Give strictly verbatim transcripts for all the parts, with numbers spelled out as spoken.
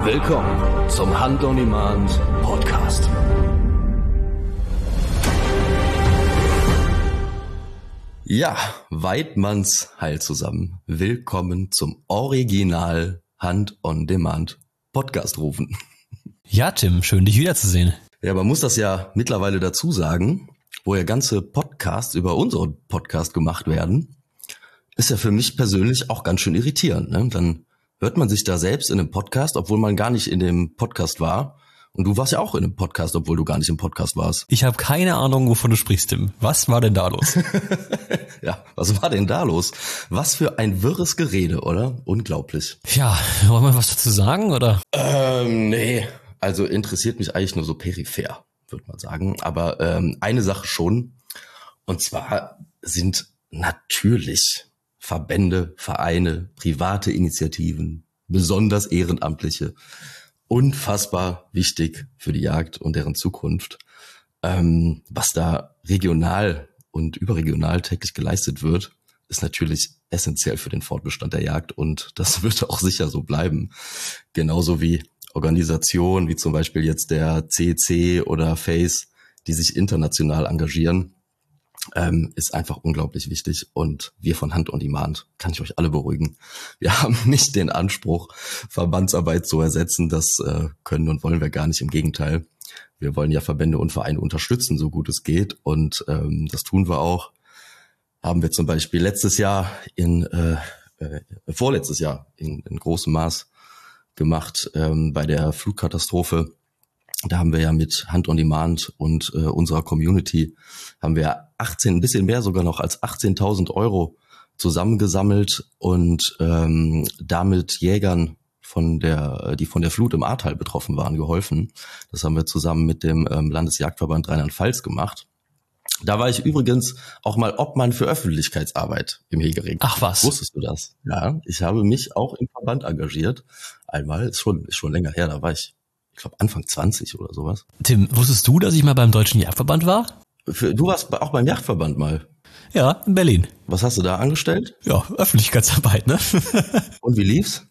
Willkommen zum Hunt on Demand Podcast. Ja, Weidmanns Heil zusammen. Willkommen zum Original Hunt on Demand Podcast rufen. Ja, Tim, schön dich wiederzusehen. Ja, man muss das ja mittlerweile dazu sagen, wo ja ganze Podcasts über unseren Podcast gemacht werden, ist ja für mich persönlich auch ganz schön irritierend. Ne? Dann hört man sich da selbst in einem Podcast, obwohl man gar nicht in dem Podcast war. Und du warst ja auch in einem Podcast, obwohl du gar nicht im Podcast warst. Ich habe keine Ahnung, wovon du sprichst, Tim. Was war denn da los? Ja, was war denn da los? Was für ein wirres Gerede, oder? Unglaublich. Ja, wollen wir was dazu sagen, oder? Ähm, nee. Also interessiert mich eigentlich nur so peripher, würde man sagen. Aber ähm, eine Sache schon. Und zwar sind natürlich Verbände, Vereine, private Initiativen, besonders Ehrenamtliche, unfassbar wichtig für die Jagd und deren Zukunft. Ähm, was da regional und überregional täglich geleistet wird, ist natürlich essentiell für den Fortbestand der Jagd und das wird auch sicher so bleiben. Genauso wie Organisationen, wie zum Beispiel jetzt der C C oder FACE, die sich international engagieren, ähm, ist einfach unglaublich wichtig. Und wir von Hunt on Demand, kann ich euch alle beruhigen, wir haben nicht den Anspruch, Verbandsarbeit zu ersetzen. Das äh, können und wollen wir gar nicht. Im Gegenteil, wir wollen ja Verbände und Vereine unterstützen, so gut es geht. Und ähm, das tun wir auch. Haben wir zum Beispiel letztes Jahr in, äh, äh, vorletztes Jahr in, in großem Maß gemacht ähm, bei der Flutkatastrophe. Da haben wir ja mit Hunt on Demand und äh, unserer Community haben wir achtzehn, ein bisschen mehr sogar noch als achtzehntausend Euro zusammengesammelt und ähm, damit Jägern von der, die von der Flut im Ahrtal betroffen waren, geholfen. Das haben wir zusammen mit dem ähm, Landesjagdverband Rheinland-Pfalz gemacht. Da war ich übrigens auch mal Obmann für Öffentlichkeitsarbeit im Hegering. Ach was. Wusstest du das? Ja, ich habe mich auch im Verband engagiert. Einmal, ist schon, ist schon länger her, da war ich, ich glaube Anfang zwanzig oder sowas. Tim, wusstest du, dass ich mal beim Deutschen Jagdverband war? Für, du warst auch beim Jagdverband mal. Ja, in Berlin. Was hast du da angestellt? Ja, Öffentlichkeitsarbeit, ne? Und wie lief's?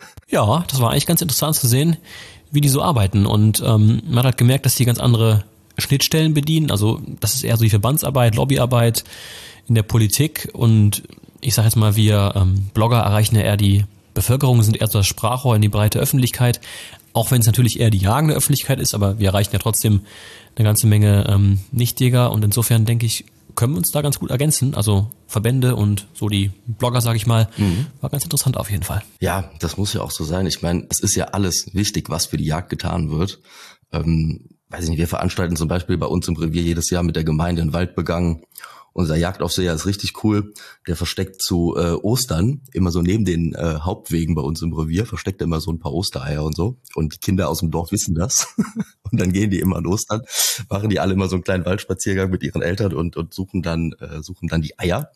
Ja, das war eigentlich ganz interessant zu sehen, wie die so arbeiten. Und ähm, man hat gemerkt, dass die ganz andere Schnittstellen bedienen. Also das ist eher so die Verbandsarbeit, Lobbyarbeit in der Politik. Und ich sage jetzt mal, wir ähm, Blogger erreichen ja eher die Bevölkerung, sind eher so das Sprachrohr in die breite Öffentlichkeit. Auch wenn es natürlich eher die jagende Öffentlichkeit ist, aber wir erreichen ja trotzdem eine ganze Menge ähm, Nichtjäger. Und insofern denke ich, können wir uns da ganz gut ergänzen. Also Verbände und so die Blogger, sage ich mal, mhm. war ganz interessant auf jeden Fall. Ja, das muss ja auch so sein. Ich meine, es ist ja alles wichtig, was für die Jagd getan wird. Ähm, weiß ich nicht, wir veranstalten zum Beispiel bei uns im Revier jedes Jahr mit der Gemeinde einen Waldbegang. Unser Jagdaufseher ist richtig cool. Der versteckt zu äh, Ostern immer so neben den äh, Hauptwegen bei uns im Revier, versteckt er immer so ein paar Ostereier und so. Und die Kinder aus dem Dorf wissen das. Und dann gehen die immer an Ostern, machen die alle immer so einen kleinen Waldspaziergang mit ihren Eltern und, und suchen dann äh, suchen dann die Eier.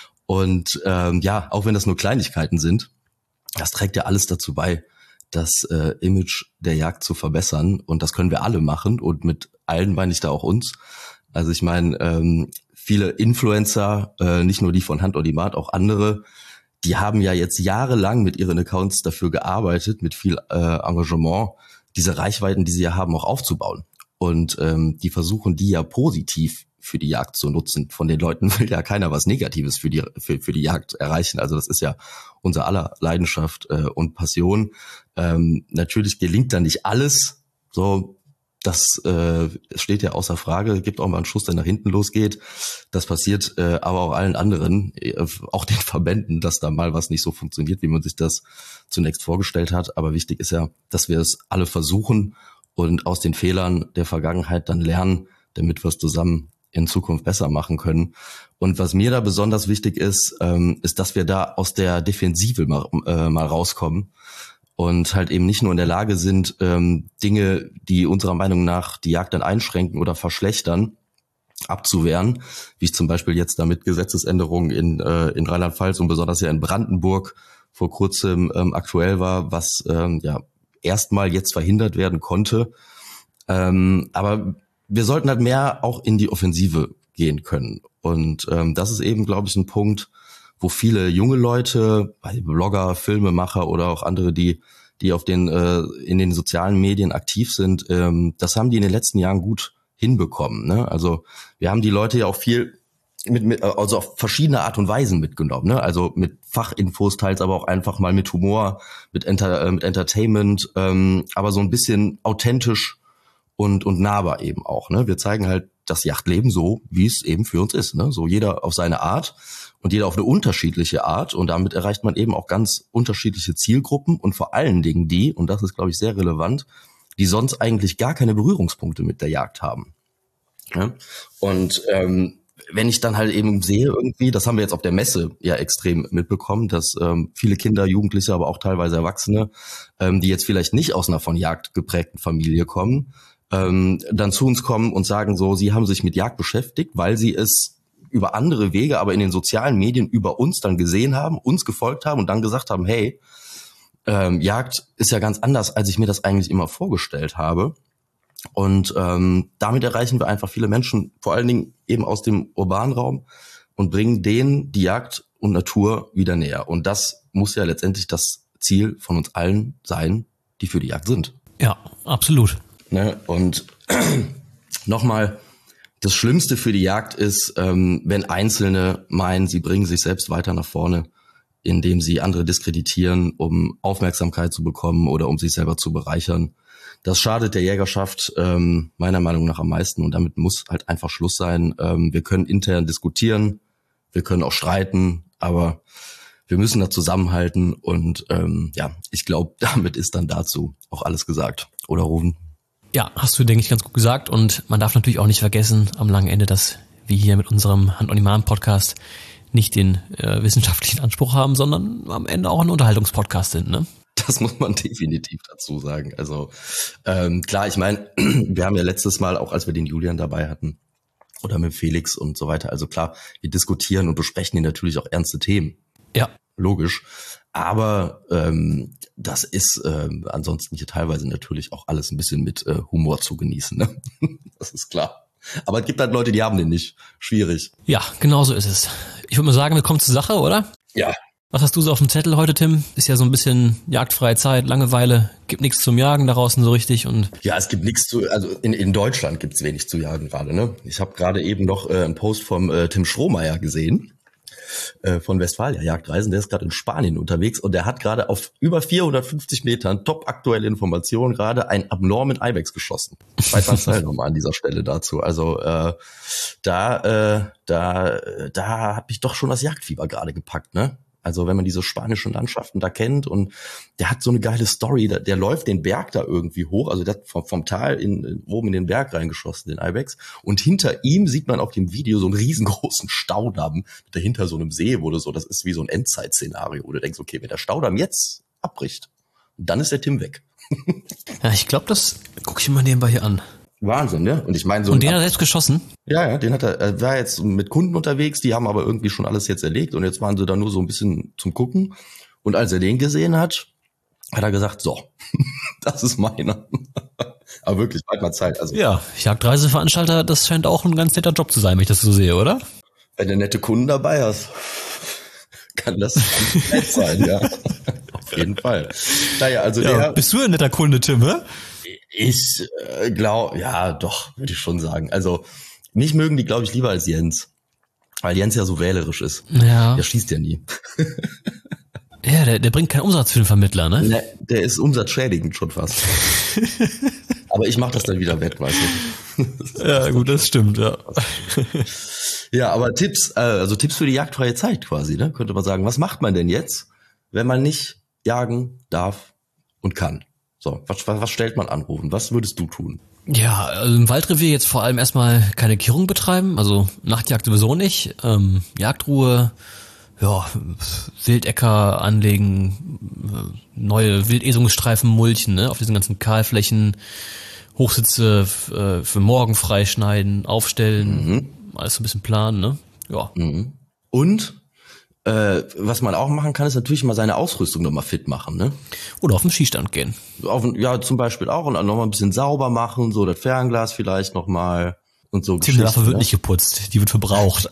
Und ähm, ja, auch wenn das nur Kleinigkeiten sind, das trägt ja alles dazu bei, das äh, Image der Jagd zu verbessern. Und das können wir alle machen. Und mit allen meine ich da auch uns. Also ich meine, ähm, viele Influencer, äh, nicht nur die von Hunt on Demand, auch andere, die haben ja jetzt jahrelang mit ihren Accounts dafür gearbeitet, mit viel äh, Engagement, diese Reichweiten, die sie ja haben, auch aufzubauen. Und ähm, die versuchen, die ja positiv für die Jagd zu nutzen. Von den Leuten will ja keiner was Negatives für die für, für die Jagd erreichen. Also das ist ja unser aller Leidenschaft äh, und Passion. Ähm, natürlich gelingt da nicht alles. So, das äh, steht ja außer Frage. Gibt auch mal einen Schuss, der nach hinten losgeht. Das passiert äh, aber auch allen anderen, äh, auch den Verbänden, dass da mal was nicht so funktioniert, wie man sich das zunächst vorgestellt hat. Aber wichtig ist ja, dass wir es alle versuchen und aus den Fehlern der Vergangenheit dann lernen, damit wir es zusammen in Zukunft besser machen können. Und was mir da besonders wichtig ist, ähm, ist, dass wir da aus der Defensive mal, äh, mal rauskommen und halt eben nicht nur in der Lage sind, ähm, Dinge, die unserer Meinung nach die Jagd dann einschränken oder verschlechtern, abzuwehren, wie ich zum Beispiel jetzt da mit Gesetzesänderungen in, äh, in Rheinland-Pfalz und besonders ja in Brandenburg vor kurzem ähm, aktuell war, was ähm, ja erstmal jetzt verhindert werden konnte. Ähm, aber wir sollten halt mehr auch in die Offensive gehen können. Und ähm, das ist eben, glaube ich, ein Punkt, wo viele junge Leute, Blogger, Filmemacher oder auch andere, die die auf den äh, in den sozialen Medien aktiv sind, ähm, das haben die in den letzten Jahren gut hinbekommen. Ne? Also wir haben die Leute ja auch viel mit, mit also auf verschiedene Art und Weisen mitgenommen. Ne? Also mit Fachinfos, teils aber auch einfach mal mit Humor, mit, Enter, äh, mit Entertainment, ähm, aber so ein bisschen authentisch und und nahbar eben auch. Ne? Wir zeigen halt das Yachtleben so, wie es eben für uns ist. Ne? So jeder auf seine Art und jeder auf eine unterschiedliche Art. Und damit erreicht man eben auch ganz unterschiedliche Zielgruppen und vor allen Dingen die, und das ist, glaube ich, sehr relevant, die sonst eigentlich gar keine Berührungspunkte mit der Jagd haben. Ja? Und ähm, wenn ich dann halt eben sehe irgendwie, das haben wir jetzt auf der Messe ja extrem mitbekommen, dass ähm, viele Kinder, Jugendliche, aber auch teilweise Erwachsene, ähm, die jetzt vielleicht nicht aus einer von Jagd geprägten Familie kommen, ähm, dann zu uns kommen und sagen so, sie haben sich mit Jagd beschäftigt, weil sie es über andere Wege, aber in den sozialen Medien über uns dann gesehen haben, uns gefolgt haben und dann gesagt haben, hey, ähm, Jagd ist ja ganz anders, als ich mir das eigentlich immer vorgestellt habe. Und ähm, damit erreichen wir einfach viele Menschen, vor allen Dingen eben aus dem urbanen Raum und bringen denen die Jagd und Natur wieder näher. Und das muss ja letztendlich das Ziel von uns allen sein, die für die Jagd sind. Ja, absolut. Ne? Und nochmal, das Schlimmste für die Jagd ist, ähm, wenn Einzelne meinen, sie bringen sich selbst weiter nach vorne, indem sie andere diskreditieren, um Aufmerksamkeit zu bekommen oder um sich selber zu bereichern. Das schadet der Jägerschaft ähm, meiner Meinung nach am meisten und damit muss halt einfach Schluss sein. Ähm, wir können intern diskutieren, wir können auch streiten, aber wir müssen da zusammenhalten und ähm, ja, ich glaube, damit ist dann dazu auch alles gesagt. Oder Ruven? Ja, hast du, denke ich, ganz gut gesagt. Und man darf natürlich auch nicht vergessen am langen Ende, dass wir hier mit unserem Hand-on-Demand-Podcast nicht den äh, wissenschaftlichen Anspruch haben, sondern am Ende auch ein Unterhaltungspodcast sind, ne? Das muss man definitiv dazu sagen. Also ähm, klar, ich meine, wir haben ja letztes Mal, auch als wir den Julian dabei hatten, oder mit Felix und so weiter, also klar, wir diskutieren und besprechen hier natürlich auch ernste Themen. Ja. Logisch. Aber ähm, das ist ähm, ansonsten hier teilweise natürlich auch alles ein bisschen mit äh, Humor zu genießen. Ne? Das ist klar. Aber es gibt halt Leute, die haben den nicht. Schwierig. Ja, genau so ist es. Ich würde mal sagen, wir kommen zur Sache, oder? Ja. Was hast du so auf dem Zettel heute, Tim? Ist ja so ein bisschen jagdfreie Zeit, Langeweile, gibt nichts zum Jagen da draußen so richtig und ja, es gibt nichts zu, also in, in Deutschland gibt's wenig zu jagen gerade, ne? Ich habe gerade eben noch äh, einen Post vom äh, Tim Schrohmeier gesehen, äh, von Westfalia Jagdreisen, der ist gerade in Spanien unterwegs und der hat gerade auf über vierhundertfünfzig Metern, top aktuelle Informationen, gerade einen abnormen Ibex geschossen. Zweiter Teil nochmal an dieser Stelle dazu. Also äh, da, äh, da, da hat mich doch schon das Jagdfieber gerade gepackt, ne? Also wenn man diese spanischen Landschaften da kennt und der hat so eine geile Story, der, der läuft den Berg da irgendwie hoch, also der hat vom, vom Tal in, in, oben in den Berg reingeschossen, den Ibex, und hinter ihm sieht man auf dem Video so einen riesengroßen Staudamm, der hinter so einem See wurde, so, das ist wie so ein Endzeit-Szenario, wo du denkst, okay, wenn der Staudamm jetzt abbricht, dann ist der Tim weg. Ja, ich glaube, das gucke ich mir mal nebenbei hier an. Wahnsinn, ne? Und ich meine so. Und den hat er selbst geschossen? Ja, ja, den hat er, er war jetzt mit Kunden unterwegs, die haben aber irgendwie schon alles jetzt erlegt und jetzt waren sie da nur so ein bisschen zum Gucken. Und als er den gesehen hat, hat er gesagt, so, das ist meiner. Aber wirklich, bald mal Zeit. Also, ja, Jagdreiseveranstalter, das scheint auch ein ganz netter Job zu sein, wenn ich das so sehe, oder? Wenn du nette Kunden dabei hast, kann das nett sein, ja. Auf jeden Fall. Naja, also ja, der. Bist du ein netter Kunde, Tim, hä? Ich äh, glaube, ja, doch, würde ich schon sagen. Also mich mögen die, glaube ich, lieber als Jens. Weil Jens ja so wählerisch ist. Ja. Der schießt ja nie. Ja, der, der bringt keinen Umsatz für den Vermittler, ne? Ne, der ist umsatzschädigend schon fast. Aber ich mache das dann wieder wett, weißt du. Ja, gut, das stimmt, ja. Ja, aber Tipps, äh, also Tipps für die jagdfreie Zeit quasi, ne? Könnte man sagen, was macht man denn jetzt, wenn man nicht jagen darf und kann? So, was, was, was stellt man an, Rufen? Was würdest du tun? Ja, also im Waldrevier jetzt vor allem erstmal keine Kehrung betreiben, also Nachtjagd sowieso nicht, ähm, Jagdruhe, ja, Wildäcker anlegen, neue Wildesungsstreifen mulchen, ne, auf diesen ganzen Kahlflächen, Hochsitze äh, für morgen freischneiden, aufstellen, mhm. alles so ein bisschen planen, ne, ja. Mhm. Und Äh, was man auch machen kann, ist natürlich mal seine Ausrüstung nochmal fit machen, ne? Oder auf den Skistand gehen. Auf, ja, zum Beispiel auch und dann nochmal ein bisschen sauber machen, so das Fernglas vielleicht nochmal und so. Die Waffe wird nicht geputzt, die wird verbraucht.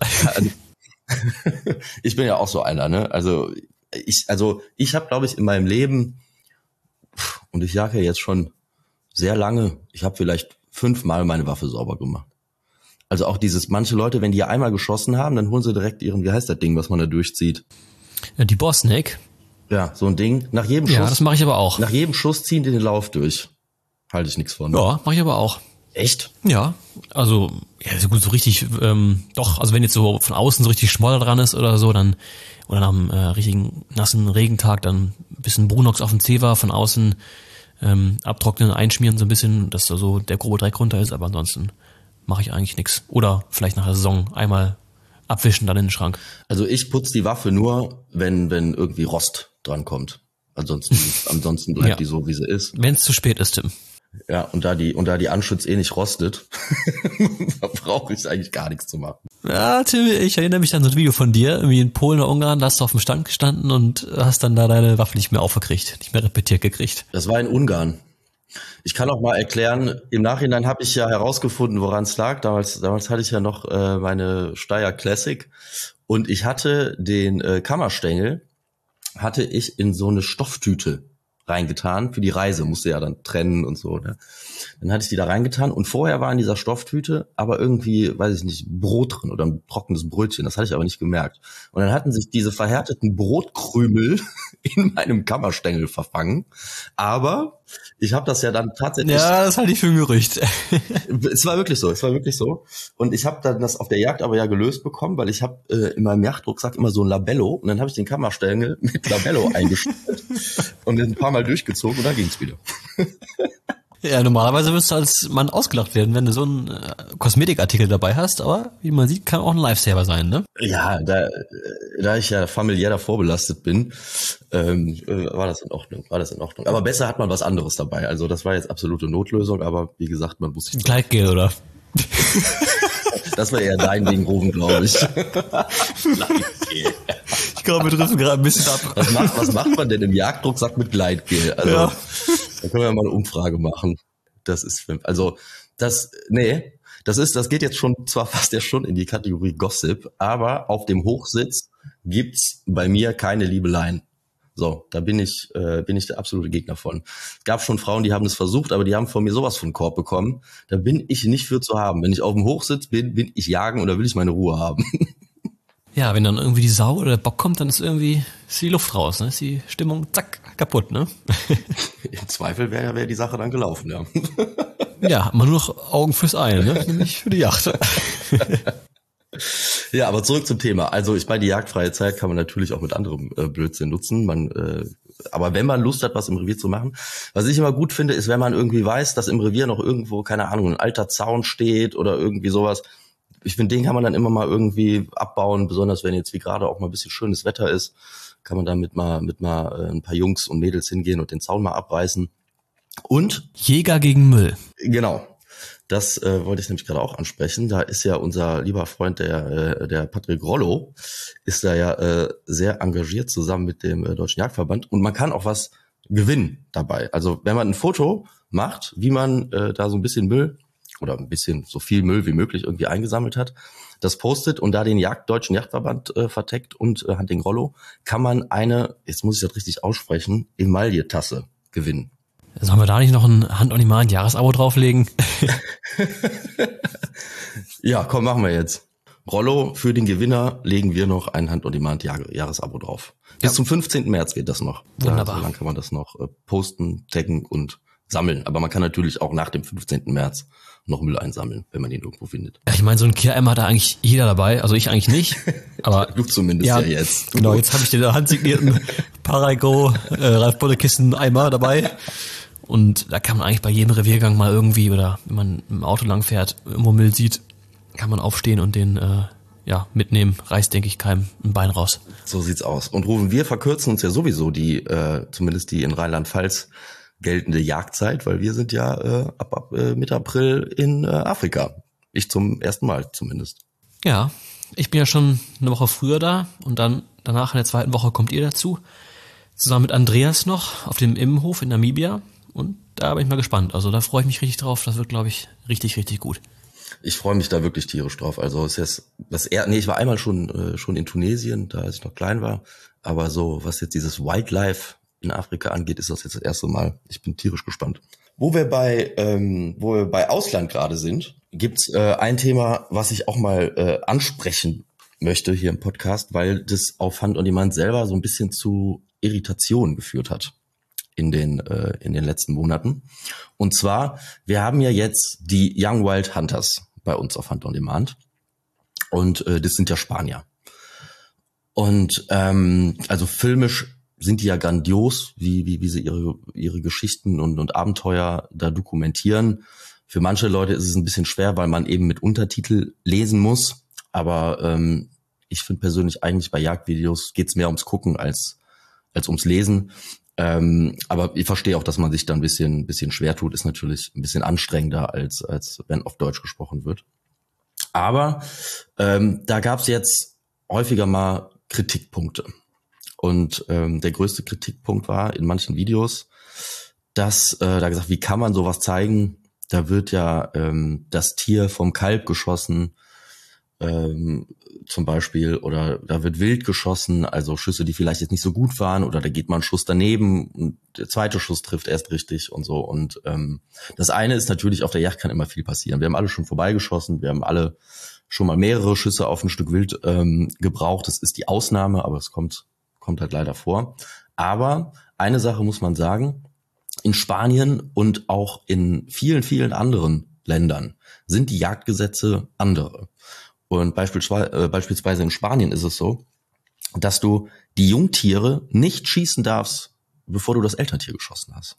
Ich bin ja auch so einer, ne? Also ich, also ich habe, glaube ich, in meinem Leben Und ich jage ja jetzt schon sehr lange. Ich habe vielleicht fünfmal meine Waffe sauber gemacht. Also auch dieses, manche Leute, wenn die ja einmal geschossen haben, dann holen sie direkt ihren, wie heißt das Ding, was man da durchzieht? Ja, die Bossneck. Ja, so ein Ding. Nach jedem Schuss. Ja, das mache ich aber auch. Nach jedem Schuss ziehen die den Lauf durch. Halte ich nichts von. Ja, mache ich aber auch. Echt? Ja, also, ja, so gut, so richtig, ähm, doch, also wenn jetzt so von außen so richtig Schmodder dran ist oder so, dann, oder nach einem äh, richtigen nassen Regentag dann ein bisschen Brunox auf dem Zewa von außen ähm, abtrocknen, einschmieren so ein bisschen, dass da so der grobe Dreck runter ist, aber ansonsten mache ich eigentlich nichts. Oder vielleicht nach der Saison einmal abwischen, dann in den Schrank. Also ich putze die Waffe nur, wenn wenn irgendwie Rost dran kommt. Ansonsten ansonsten bleibt Ja. die so, wie sie ist. Wenn es zu spät ist, Tim. Ja, und da die und da die Anschütz eh nicht rostet, da brauche ich eigentlich gar nichts zu machen. Ja, Tim, ich erinnere mich an so ein Video von dir, irgendwie in Polen oder Ungarn, da hast du auf dem Stand gestanden und hast dann da deine Waffe nicht mehr aufgekriegt, nicht mehr repetiert gekriegt. Das war in Ungarn. Ich kann auch mal erklären, im Nachhinein habe ich ja herausgefunden, woran es lag. Damals, damals hatte ich ja noch äh, meine Steyr Classic und ich hatte den äh, Kammerstängel, hatte ich in so eine Stofftüte reingetan für die Reise, musste ja dann trennen und so. Ne? Dann hatte ich die da reingetan und vorher war in dieser Stofftüte aber irgendwie, weiß ich nicht, Brot drin oder ein trockenes Brötchen, das hatte ich aber nicht gemerkt. Und dann hatten sich diese verhärteten Brotkrümel in meinem Kammerstängel verfangen, aber ich habe das ja dann tatsächlich... Ja, das halte ich für ein Gerücht. Es war wirklich so, es war wirklich so. Und ich habe dann das auf der Jagd aber ja gelöst bekommen, weil ich habe äh, in meinem Yachtrucksack immer so ein Labello und dann habe ich den Kammerstängel mit Labello eingestellt und ein paar Mal durchgezogen und dann ging's wieder. Ja, normalerweise wirst du als Mann ausgelacht werden, wenn du so einen äh, Kosmetikartikel dabei hast, aber wie man sieht, kann auch ein Lifesaver sein, ne? Ja, da, da ich ja familiär davor belastet bin, ähm, äh, war das in Ordnung, war das in Ordnung. Aber besser hat man was anderes dabei. Also das war jetzt absolute Notlösung, aber wie gesagt, man muss sich... Gleitgel, oder? Das war eher dein Ding, Rufen, glaube ich. Ich glaube, wir driften gerade ein bisschen ab. Was macht, was macht man denn im Jagdrucksack mit Gleitgel? Also, Ja. Da können wir ja mal eine Umfrage machen. Das ist, also, das, nee, das ist, das geht jetzt schon zwar fast ja schon in die Kategorie Gossip, aber auf dem Hochsitz gibt's bei mir keine Liebeleien. So, da bin ich, äh, bin ich der absolute Gegner von. Es gab schon Frauen, die haben es versucht, aber die haben von mir sowas von Korb bekommen. Da bin ich nicht für zu haben. Wenn ich auf dem Hochsitz bin, bin ich jagen oder will ich meine Ruhe haben. Ja, wenn dann irgendwie die Sau oder der Bock kommt, dann ist irgendwie ist die Luft raus, ne? Ist die Stimmung zack kaputt, ne? Im Zweifel wäre wär die Sache dann gelaufen, ja. Ja, hat man nur noch Augen fürs Ei, ne? Nämlich für die Yacht. Ja, aber zurück zum Thema. Also ich meine, die jagdfreie Zeit kann man natürlich auch mit anderem äh, Blödsinn nutzen. Man, äh, aber wenn man Lust hat, was im Revier zu machen, was ich immer gut finde, ist, wenn man irgendwie weiß, dass im Revier noch irgendwo, keine Ahnung, ein alter Zaun steht oder irgendwie sowas. Ich finde, den kann man dann immer mal irgendwie abbauen, besonders wenn jetzt wie gerade auch mal ein bisschen schönes Wetter ist, kann man damit mal mit mal äh, ein paar Jungs und Mädels hingehen und den Zaun mal abreißen. Und Jäger gegen Müll. genau. Das äh, wollte ich nämlich gerade auch ansprechen. Da ist ja unser lieber Freund, der äh, der Patrick Rollo, ist da ja äh, sehr engagiert zusammen mit dem äh, Deutschen Jagdverband. Und man kann auch was gewinnen dabei. Also wenn man ein Foto macht, wie man äh, da so ein bisschen Müll oder ein bisschen so viel Müll wie möglich irgendwie eingesammelt hat, das postet und da den Jagd, Deutschen Jagdverband äh, verteckt und äh, Hunting Rollo, kann man eine, jetzt muss ich das richtig aussprechen, Emaille-Tasse gewinnen. Sollen wir da nicht noch ein Hand-on-Demand-Jahresabo drauflegen? Ja, komm, machen wir jetzt. Rollo, für den Gewinner legen wir noch ein Hand-on-Demand-Jahresabo drauf. Bis Ja. zum fünfzehnten März geht das noch. Wunderbar. Da, so lange kann man das noch äh, posten, taggen und sammeln. Aber man kann natürlich auch nach dem fünfzehnten März noch Müll einsammeln, wenn man ihn irgendwo findet. Ja, ich meine, so ein Kehr-Eimer hat da eigentlich jeder dabei. Also ich eigentlich nicht. Aber Du zumindest ja, ja jetzt. Genau, jetzt habe ich den handsignierten Parago äh, Ralf Bollekisten Eimer dabei. Und da kann man eigentlich bei jedem Reviergang mal irgendwie, oder wenn man im Auto lang fährt, irgendwo Müll sieht, kann man aufstehen und den äh, ja mitnehmen. Reißt, denke ich, keinem ein Bein raus. So sieht's aus. Und Rufen, wir verkürzen uns ja sowieso die, äh, zumindest die in Rheinland-Pfalz geltende Jagdzeit, weil wir sind ja äh, ab, ab äh, Mitte April in äh, Afrika. Ich zum ersten Mal zumindest. Ja, ich bin ja schon eine Woche früher da und dann danach in der zweiten Woche kommt ihr dazu. Zusammen mit Andreas noch auf dem Immenhof in Namibia. Und da bin ich mal gespannt. Also da freue ich mich richtig drauf. Das wird, glaube ich, richtig, richtig gut. Ich freue mich da wirklich tierisch drauf. Also es ist jetzt das er nee, ich war einmal schon äh, schon in Tunesien, da als ich noch klein war, aber so was jetzt dieses Wildlife in Afrika angeht, ist das jetzt das erste Mal. Ich bin tierisch gespannt. Wo wir bei, ähm, wo wir bei Ausland gerade sind, gibt's äh, ein Thema, was ich auch mal äh, ansprechen möchte hier im Podcast, weil das auf Hand on Demand selber so ein bisschen zu Irritationen geführt hat in den äh, in den letzten Monaten. Und zwar, wir haben ja jetzt die Young Wild Hunters bei uns auf Hand on Demand und äh, das sind ja Spanier. Und ähm, also filmisch sind die ja grandios, wie wie wie sie ihre ihre Geschichten und und Abenteuer da dokumentieren. Für manche Leute ist es ein bisschen schwer, weil man eben mit Untertitel lesen muss. Aber ähm, ich finde persönlich eigentlich bei Jagdvideos geht's mehr ums Gucken als als ums Lesen. Ähm, aber ich verstehe auch, dass man sich da ein bisschen, ein bisschen schwer tut. Ist natürlich ein bisschen anstrengender, als, als wenn auf Deutsch gesprochen wird. Aber ähm, da gab es jetzt häufiger mal Kritikpunkte. Und ähm, der größte Kritikpunkt war in manchen Videos, dass äh, da gesagt, wie kann man sowas zeigen? Da wird ja ähm, das Tier vom Kalb geschossen, ähm, zum Beispiel, oder da wird wild geschossen, also Schüsse, die vielleicht jetzt nicht so gut waren, oder da geht mal ein Schuss daneben und der zweite Schuss trifft erst richtig und so. Und ähm, das eine ist natürlich, auf der Jagd kann immer viel passieren. Wir haben alle schon vorbeigeschossen, wir haben alle schon mal mehrere Schüsse auf ein Stück Wild ähm, gebraucht. Das ist die Ausnahme, aber es kommt kommt halt leider vor. Aber eine Sache muss man sagen, in Spanien und auch in vielen, vielen anderen Ländern sind die Jagdgesetze andere. Und beispielsweise, äh, beispielsweise in Spanien ist es so, dass du die Jungtiere nicht schießen darfst, bevor du das Elterntier geschossen hast.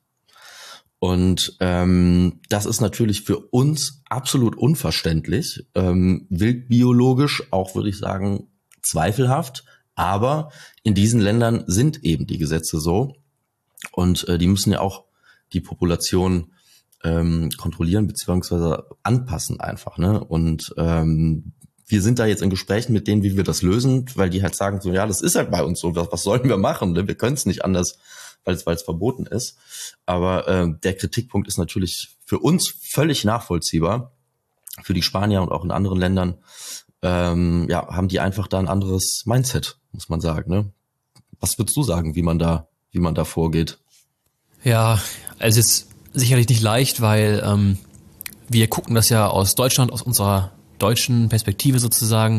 Und ähm, das ist natürlich für uns absolut unverständlich, ähm, wildbiologisch auch, würde ich sagen, zweifelhaft. Aber in diesen Ländern sind eben die Gesetze so und äh, die müssen ja auch die Population ähm, kontrollieren beziehungsweise anpassen einfach, ne? Und ähm, wir sind da jetzt in Gesprächen mit denen, wie wir das lösen, weil die halt sagen so, ja, das ist halt bei uns so, was, was sollen wir machen? Ne? Wir können es nicht anders, weil es weil es verboten ist. Aber äh, der Kritikpunkt ist natürlich für uns völlig nachvollziehbar. Für die Spanier und auch in anderen Ländern ähm, ja, haben die einfach da ein anderes Mindset, muss man sagen. Ne? Was würdest du sagen, wie man da, wie man da vorgeht? Ja, es ist sicherlich nicht leicht, weil ähm, wir gucken das ja aus Deutschland, aus unserer deutschen Perspektive sozusagen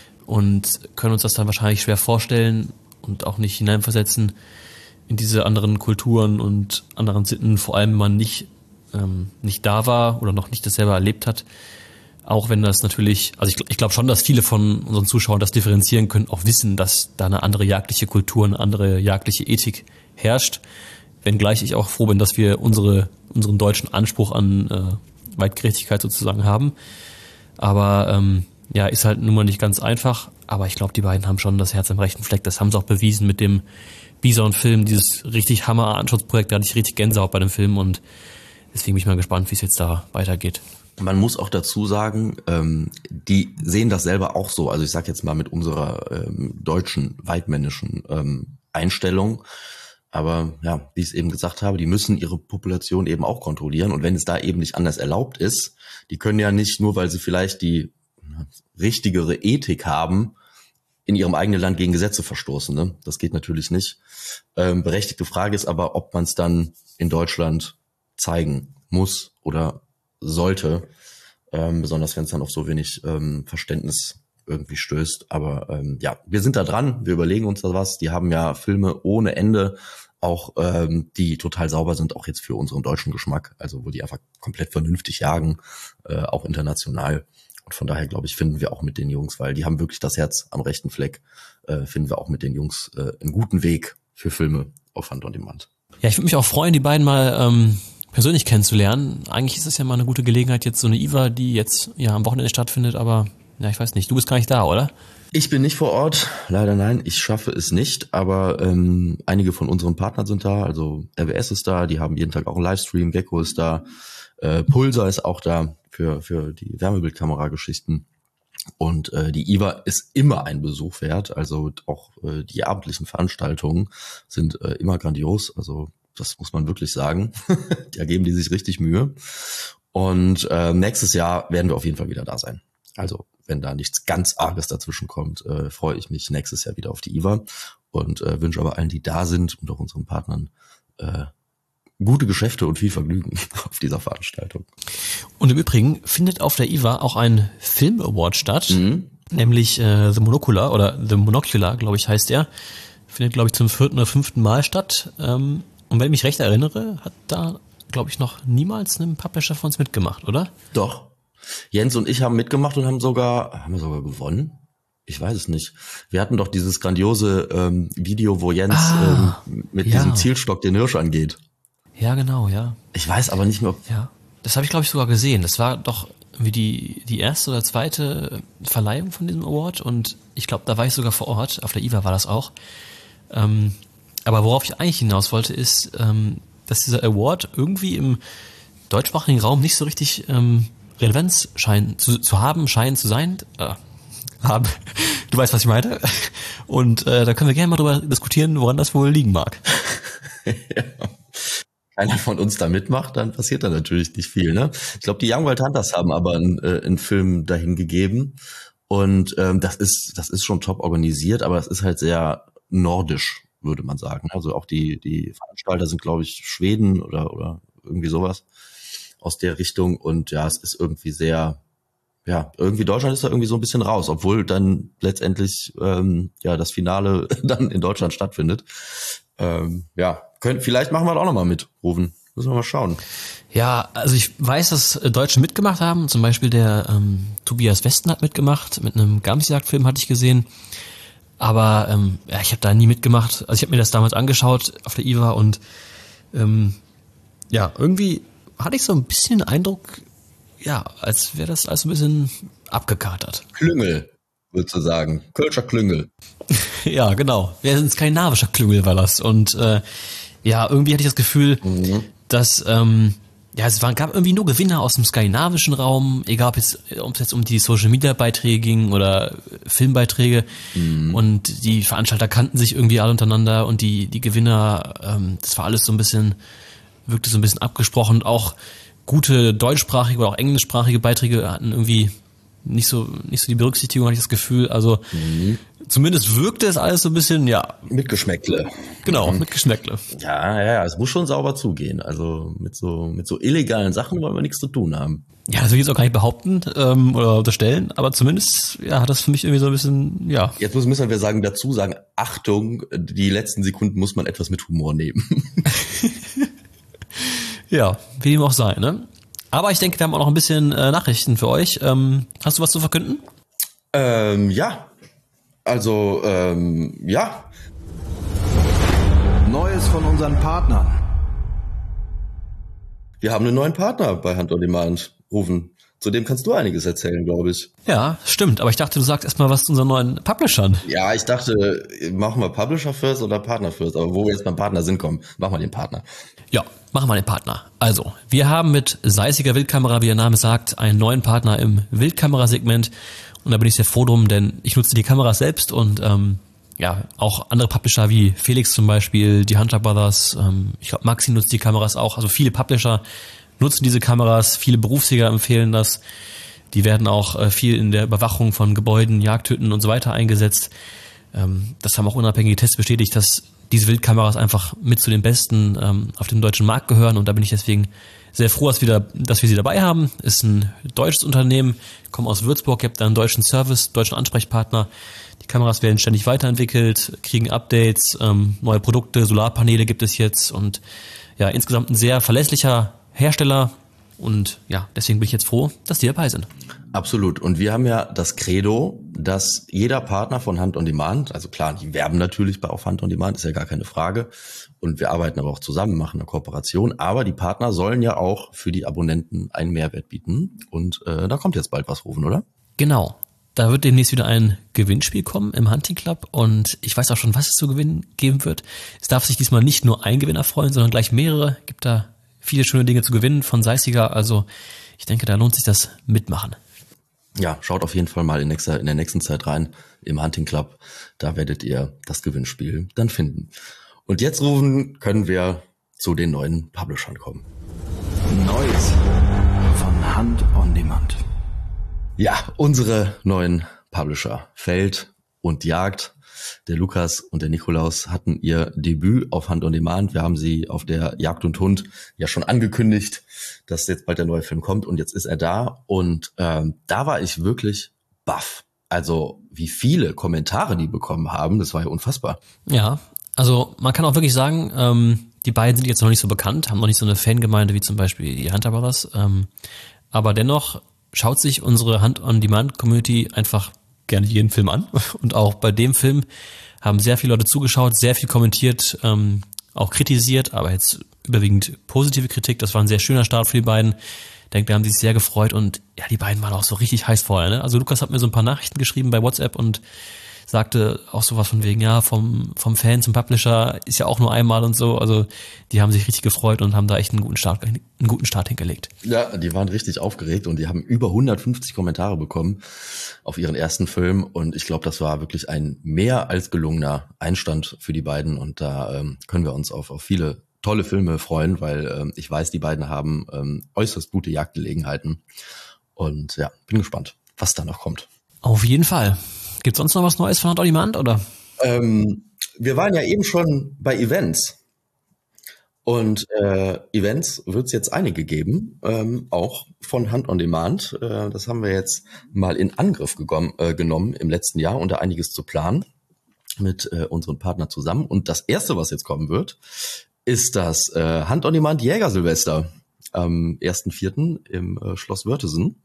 und können uns das dann wahrscheinlich schwer vorstellen und auch nicht hineinversetzen in diese anderen Kulturen und anderen Sitten, vor allem wenn man nicht, ähm, nicht da war oder noch nicht das selber erlebt hat. Auch wenn das natürlich, also ich, ich glaube schon, dass viele von unseren Zuschauern das differenzieren können, auch wissen, dass da eine andere jagdliche Kultur, eine andere jagdliche Ethik herrscht. Wenngleich ich auch froh bin, dass wir unsere, unseren deutschen Anspruch an äh, Weitgerechtigkeit sozusagen haben. Aber ähm, ja, ist halt nun mal nicht ganz einfach. Aber ich glaube, die beiden haben schon das Herz am rechten Fleck. Das haben sie auch bewiesen mit dem Bison-Film, dieses richtig Hammer-Anschutzprojekt. Da hatte ich richtig Gänsehaut bei dem Film und deswegen bin ich mal gespannt, wie es jetzt da weitergeht. Man muss auch dazu sagen, ähm, die sehen das selber auch so. Also ich sage jetzt mal mit unserer ähm, deutschen, weidmännischen ähm, Einstellung. Aber ja, wie ich es eben gesagt habe, die müssen ihre Population eben auch kontrollieren. Und wenn es da eben nicht anders erlaubt ist, die können ja nicht, nur weil sie vielleicht die richtigere Ethik haben, in ihrem eigenen Land gegen Gesetze verstoßen. Ne? Das geht natürlich nicht. Ähm, berechtigte Frage ist aber, ob man es dann in Deutschland zeigen muss oder sollte, ähm, besonders wenn es dann auf so wenig ähm, Verständnis irgendwie stößt. Aber ähm, ja, wir sind da dran, wir überlegen uns da was. Die haben ja Filme ohne Ende, auch ähm, die total sauber sind, auch jetzt für unseren deutschen Geschmack, also wo die einfach komplett vernünftig jagen, äh, auch international. Und von daher, glaube ich, finden wir auch mit den Jungs, weil die haben wirklich das Herz am rechten Fleck, äh, finden wir auch mit den Jungs äh, einen guten Weg für Filme auf Hand on Demand. Ja, ich würde mich auch freuen, die beiden mal ähm, persönlich kennenzulernen. Eigentlich ist es ja mal eine gute Gelegenheit, jetzt so eine I W A, die jetzt ja am Wochenende stattfindet, aber ja, ich weiß nicht, du bist gar nicht da, oder? Ich bin nicht vor Ort, leider nein, ich schaffe es nicht, aber ähm, einige von unseren Partnern sind da, also R W S ist da, die haben jeden Tag auch einen Livestream, Gecko ist da, äh, Pulsar ist auch da für für die Wärmebildkamera-Geschichten und äh, die I W A ist immer ein Besuch wert, also auch äh, die abendlichen Veranstaltungen sind äh, immer grandios, also das muss man wirklich sagen, da geben die sich richtig Mühe und äh, nächstes Jahr werden wir auf jeden Fall wieder da sein. Also wenn da nichts ganz Arges dazwischen kommt, äh, freue ich mich nächstes Jahr wieder auf die I W A. und äh, wünsche aber allen, die da sind und auch unseren Partnern äh, gute Geschäfte und viel Vergnügen auf dieser Veranstaltung. Und im Übrigen findet auf der I W A auch ein Film-Award statt, mhm. nämlich äh, The Monocular oder The Monocular, glaube ich, heißt der. Findet, glaube ich, zum vierten oder fünften Mal statt. Ähm, und wenn ich mich recht erinnere, hat da, glaube ich, noch niemals ein Publisher von uns mitgemacht, oder? Doch. Jens und ich haben mitgemacht und haben sogar, haben wir sogar gewonnen? Ich weiß es nicht. Wir hatten doch dieses grandiose ähm, Video, wo Jens ah, ähm, mit ja. diesem Zielstock den Hirsch angeht. Ja, genau, ja. Ich weiß aber nicht mehr, ob... Ja, das habe ich, glaube ich, sogar gesehen. Das war doch wie die die erste oder zweite Verleihung von diesem Award und ich glaube, da war ich sogar vor Ort. Auf der I W A war das auch. Ähm, aber worauf ich eigentlich hinaus wollte, ist, ähm, dass dieser Award irgendwie im deutschsprachigen Raum nicht so richtig ähm, Relevanz scheint zu, zu haben, scheint zu sein. Äh, haben. Du weißt, was ich meine. Und äh, da können wir gerne mal drüber diskutieren, woran das wohl liegen mag. Ja. Einer von uns da mitmacht, dann passiert da natürlich nicht viel. Ne? Ich glaube, die Young Wild Hunters haben aber einen, äh, einen Film dahin gegeben und ähm, das ist das ist schon top organisiert, aber es ist halt sehr nordisch, würde man sagen. Also auch die die Veranstalter sind, glaube ich, Schweden oder oder irgendwie sowas aus der Richtung und ja, es ist irgendwie sehr, ja, irgendwie Deutschland ist da irgendwie so ein bisschen raus, obwohl dann letztendlich ähm, ja das Finale dann in Deutschland stattfindet. Ähm, ja, können, vielleicht machen wir da auch nochmal mit, Rufen. Müssen wir mal schauen. Ja, also ich weiß, dass Deutsche mitgemacht haben. Zum Beispiel der ähm, Tobias Westen hat mitgemacht. Mit einem Gamsjagd-Film hatte ich gesehen. Aber ähm, ja, ich habe da nie mitgemacht. Also ich habe mir das damals angeschaut auf der I W A und ähm, ja, irgendwie hatte ich so ein bisschen den Eindruck, ja, als wäre das alles ein bisschen abgekatert. Klüngel, würdest du sagen. Kölscher Klüngel. Ja, genau. Ja, ein skandinavischer Klüngel war das. Und äh, ja, irgendwie hatte ich das Gefühl, mhm. dass ähm, ja, es war, gab irgendwie nur Gewinner aus dem skandinavischen Raum, egal ob es jetzt, ob es jetzt um die Social-Media-Beiträge ging oder Filmbeiträge. Mhm. Und die Veranstalter kannten sich irgendwie alle untereinander und die die Gewinner, ähm, das war alles so ein bisschen, wirkte so ein bisschen abgesprochen. Auch gute deutschsprachige oder auch englischsprachige Beiträge hatten irgendwie nicht so nicht so die Berücksichtigung, hatte ich das Gefühl. Also mhm. zumindest wirkte es alles so ein bisschen, ja. Mit Geschmäckle. Genau, mhm. mit Geschmäckle. Ja, ja, es muss schon sauber zugehen. Also mit so mit so illegalen Sachen wollen wir nichts zu tun haben. Ja, das will ich jetzt auch gar nicht behaupten ähm, oder unterstellen, aber zumindest ja, hat das für mich irgendwie so ein bisschen, ja. Jetzt müssen wir sagen, dazu sagen, Achtung, die letzten Sekunden muss man etwas mit Humor nehmen. Ja, wie dem auch sei, ne? Aber ich denke, wir haben auch noch ein bisschen äh, Nachrichten für euch. Ähm, hast du was zu verkünden? Ähm, ja. Also, ähm, ja. Neues von unseren Partnern. Wir haben einen neuen Partner bei Hunt on Demand, Rufen. Zu dem kannst du einiges erzählen, glaube ich. Ja, stimmt. Aber ich dachte, du sagst erstmal was zu unseren neuen Publishern. Ja, ich dachte, machen wir Publisher first oder Partner first. Aber wo wir jetzt beim Partner sind, kommen, machen wir den Partner. Ja, machen wir den Partner. Also, wir haben mit Seissiger Wildkamera, wie der Name sagt, einen neuen Partner im Wildkamerasegment. Und da bin ich sehr froh drum, denn ich nutze die Kameras selbst und ähm, ja, auch andere Publisher wie Felix zum Beispiel, die Hunter Brothers, ähm, ich glaube Maxi nutzt die Kameras auch. Also viele Publisher nutzen diese Kameras, viele Berufsjäger empfehlen das. Die werden auch äh, viel in der Überwachung von Gebäuden, Jagdhütten und so weiter eingesetzt. Ähm, das haben auch unabhängige Tests bestätigt, dass diese Wildkameras einfach mit zu den besten ähm, auf dem deutschen Markt gehören und da bin ich deswegen sehr froh, dass wir, da, dass wir sie dabei haben. Ist ein deutsches Unternehmen, kommen aus Würzburg, ihr habt da einen deutschen Service, deutschen Ansprechpartner. Die Kameras werden ständig weiterentwickelt, kriegen Updates, ähm, neue Produkte, Solarpaneele gibt es jetzt und ja, insgesamt ein sehr verlässlicher Hersteller und ja, deswegen bin ich jetzt froh, dass die dabei sind. Absolut. Und wir haben ja das Credo, dass jeder Partner von Hunt on Demand, also klar, die werben natürlich bei auf Hunt on Demand, ist ja gar keine Frage. Und wir arbeiten aber auch zusammen, machen eine Kooperation. Aber die Partner sollen ja auch für die Abonnenten einen Mehrwert bieten. Und äh, da kommt jetzt bald was, Rufen, oder? Genau. Da wird demnächst wieder ein Gewinnspiel kommen im Hunting Club. Und ich weiß auch schon, was es zu gewinnen geben wird. Es darf sich diesmal nicht nur ein Gewinner freuen, sondern gleich mehrere. Gibt da viele schöne Dinge zu gewinnen von Seissiger. Also ich denke, da lohnt sich das Mitmachen. Ja, schaut auf jeden Fall mal in, nächster, in der nächsten Zeit rein im Hunting Club. Da werdet ihr das Gewinnspiel dann finden. Und jetzt, Rufen, können wir zu den neuen Publishern kommen. Neues von Hunt on Demand. Ja, unsere neuen Publisher Feld und Jagd. Der Lukas und der Nikolaus hatten ihr Debüt auf Hand on Demand. Wir haben sie auf der Jagd und Hund ja schon angekündigt, dass jetzt bald der neue Film kommt und jetzt ist er da. Und ähm, da war ich wirklich baff. Also wie viele Kommentare die bekommen haben, das war ja unfassbar. Ja, also man kann auch wirklich sagen, ähm, die beiden sind jetzt noch nicht so bekannt, haben noch nicht so eine Fangemeinde wie zum Beispiel die Hunter Brothers. Ähm, aber dennoch schaut sich unsere Hand-on-Demand-Community einfach gerne jeden Film an. Und auch bei dem Film haben sehr viele Leute zugeschaut, sehr viel kommentiert, ähm, auch kritisiert, aber jetzt überwiegend positive Kritik. Das war ein sehr schöner Start für die beiden. Ich denke, da haben sie sich sehr gefreut und ja, die beiden waren auch so richtig heiß vorher. Ne? Also Lukas hat mir so ein paar Nachrichten geschrieben bei WhatsApp und sagte auch sowas von wegen, ja, vom vom Fan zum Publisher ist ja auch nur einmal und so. Also die haben sich richtig gefreut und haben da echt einen guten Start, einen guten Start hingelegt. Ja, die waren richtig aufgeregt und die haben über hundertfünfzig Kommentare bekommen auf ihren ersten Film. Und ich glaube, das war wirklich ein mehr als gelungener Einstand für die beiden. Und da ähm, können wir uns auf, auf viele tolle Filme freuen, weil ähm, ich weiß, die beiden haben ähm, äußerst gute Jagdgelegenheiten. Und ja, bin gespannt, was da noch kommt. Auf jeden Fall. Gibt's sonst noch was Neues von Hand on Demand, oder? Ähm, wir waren ja eben schon bei Events. Und äh, Events wird es jetzt einige geben, ähm, auch von Hand on Demand. Äh, das haben wir jetzt mal in Angriff gekommen, äh, genommen im letzten Jahr, um da einiges zu planen mit äh, unseren Partnern zusammen. Und das erste, was jetzt kommen wird, ist das äh, Hand on Demand Jägersilvester am ersten vierten im äh, Schloss Wörthesen.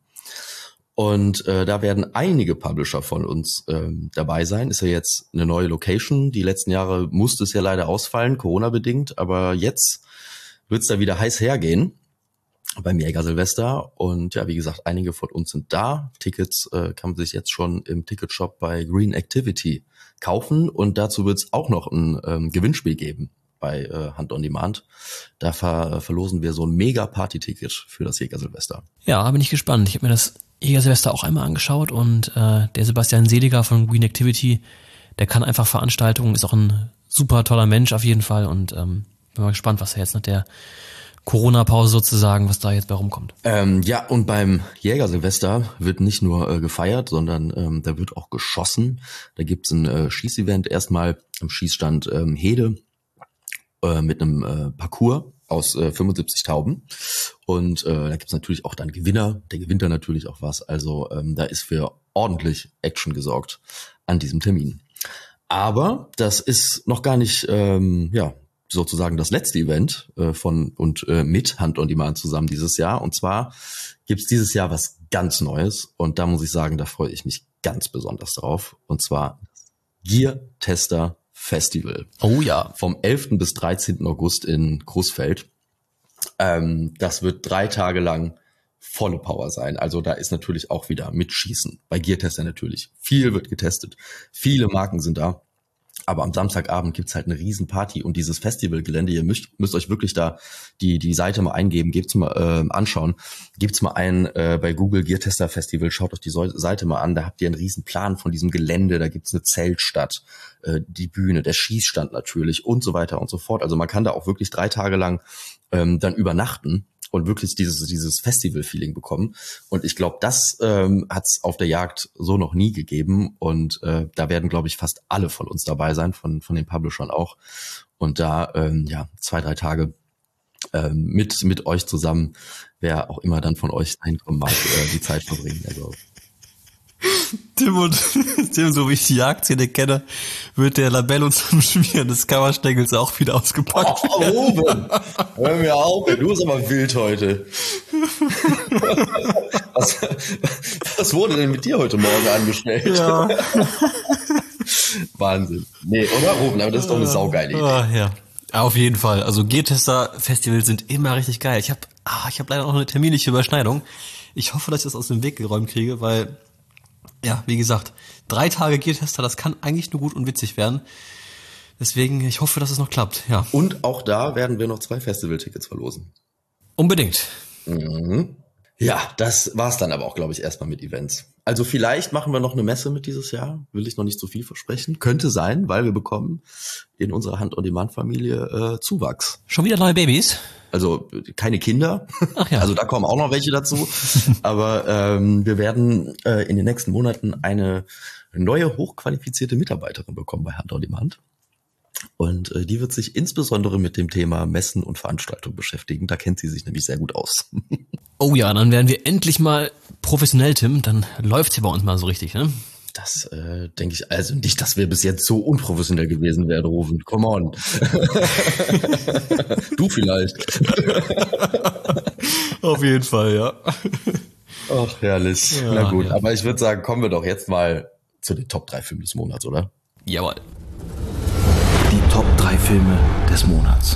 Und äh, da werden einige Publisher von uns ähm, dabei sein. Ist ja jetzt eine neue Location. Die letzten Jahre musste es ja leider ausfallen, Corona-bedingt. Aber jetzt wird es da wieder heiß hergehen beim Jägersilvester. Und ja, wie gesagt, einige von uns sind da. Tickets äh, kann man sich jetzt schon im Ticketshop bei Green Activity kaufen. Und dazu wird es auch noch ein ähm, Gewinnspiel geben bei äh, Hand on Demand. Da ver- verlosen wir so ein Mega-Party-Ticket für das Jägersilvester. Ja, bin ich gespannt. Ich habe mir das Jägersilvester auch einmal angeschaut und äh, der Sebastian Seliger von Green Activity, der kann einfach Veranstaltungen, ist auch ein super toller Mensch auf jeden Fall und ähm, bin mal gespannt, was er jetzt nach der Corona-Pause sozusagen, was da jetzt bei rumkommt. Ähm, ja, und beim Jägersilvester wird nicht nur äh, gefeiert, sondern ähm, da wird auch geschossen. Da gibt's ein äh, Schießevent erstmal am Schießstand ähm, Hede äh, mit einem äh, Parcours aus äh, fünfundsiebzig Tauben. Und äh, da gibt's natürlich auch dann Gewinner. Der gewinnt dann natürlich auch was. Also ähm, da ist für ordentlich Action gesorgt an diesem Termin. Aber das ist noch gar nicht, ähm, ja, sozusagen das letzte Event äh, von und äh, mit Hand on Demand zusammen dieses Jahr. Und zwar gibt's dieses Jahr was ganz Neues. Und da muss ich sagen, da freue ich mich ganz besonders drauf. Und zwar Gear Tester Festival. Oh ja. Vom elften bis dreizehnten August in Großfeld. Ähm, das wird drei Tage lang volle Power sein. Also da ist natürlich auch wieder Mitschießen. Bei Gear Tester natürlich. Viel wird getestet. Viele Marken sind da. Aber am Samstagabend gibt's halt eine Riesenparty und dieses Festivalgelände, ihr müsst, müsst euch wirklich da die die Seite mal eingeben, gebt's mal äh, anschauen, gebt's mal ein äh, bei Google Gear Tester Festival, schaut euch die Seite mal an, da habt ihr einen riesen Plan von diesem Gelände, da gibt's eine Zeltstadt, äh, die Bühne, der Schießstand natürlich und so weiter und so fort. Also man kann da auch wirklich drei Tage lang ähm, dann übernachten und wirklich dieses dieses Festival-Feeling bekommen. Und ich glaube, das ähm, hat es auf der Jagd so noch nie gegeben. Und äh, da werden, glaube ich, fast alle von uns dabei sein, von von den Publishern auch. Und da, ähm, ja, zwei, drei Tage ähm, mit mit euch zusammen, wer auch immer dann von euch reinkommen mag, äh, die Zeit verbringen. Also Tim und Tim, so wie ich die Jagdszene kenne, wird der Labello zum Schmieren des Kammerstängels auch wieder ausgepackt. Oh, Ruben, hör mir auf, du bist aber wild heute. Was, was wurde denn mit dir heute Morgen angestellt? Ja. Wahnsinn. Nee, oder Ruben, aber das ist doch eine saugeile Idee. Ah, ja. Auf jeden Fall. Also Gear-Tester-Festivals sind immer richtig geil. Ich habe ah, ich hab leider noch eine terminliche Überschneidung. Ich hoffe, dass ich das aus dem Weg geräumt kriege, weil ja, wie gesagt, drei Tage Gear-Tester, das kann eigentlich nur gut und witzig werden. Deswegen, ich hoffe, dass es noch klappt, ja. Und auch da werden wir noch zwei Festival-Tickets verlosen. Unbedingt. Mhm. Ja, das war's dann aber auch, glaube ich, erstmal mit Events. Also vielleicht machen wir noch eine Messe mit dieses Jahr. Will ich noch nicht so viel versprechen. Könnte sein, weil wir bekommen in unserer Hand-on-Demand-Familie äh, Zuwachs. Schon wieder neue Babys? Also keine Kinder. Ach ja. Also da kommen auch noch welche dazu. Aber ähm, wir werden äh, in den nächsten Monaten eine neue hochqualifizierte Mitarbeiterin bekommen bei Hunt on Demand. Und äh, die wird sich insbesondere mit dem Thema Messen und Veranstaltungen beschäftigen. Da kennt sie sich nämlich sehr gut aus. Oh ja, dann werden wir endlich mal professionell, Tim. Dann läuft's hier bei uns mal so richtig, ne? Das äh, denke ich also nicht, dass wir bis jetzt so unprofessionell gewesen wären, Rufen. Come on. Du vielleicht. Auf jeden Fall, ja. Ach, herrlich. Ja, na gut, ja. Aber ich würde sagen, kommen wir doch jetzt mal zu den Top drei Filmen des Monats, oder? Jawohl. Die Top drei Filme des Monats.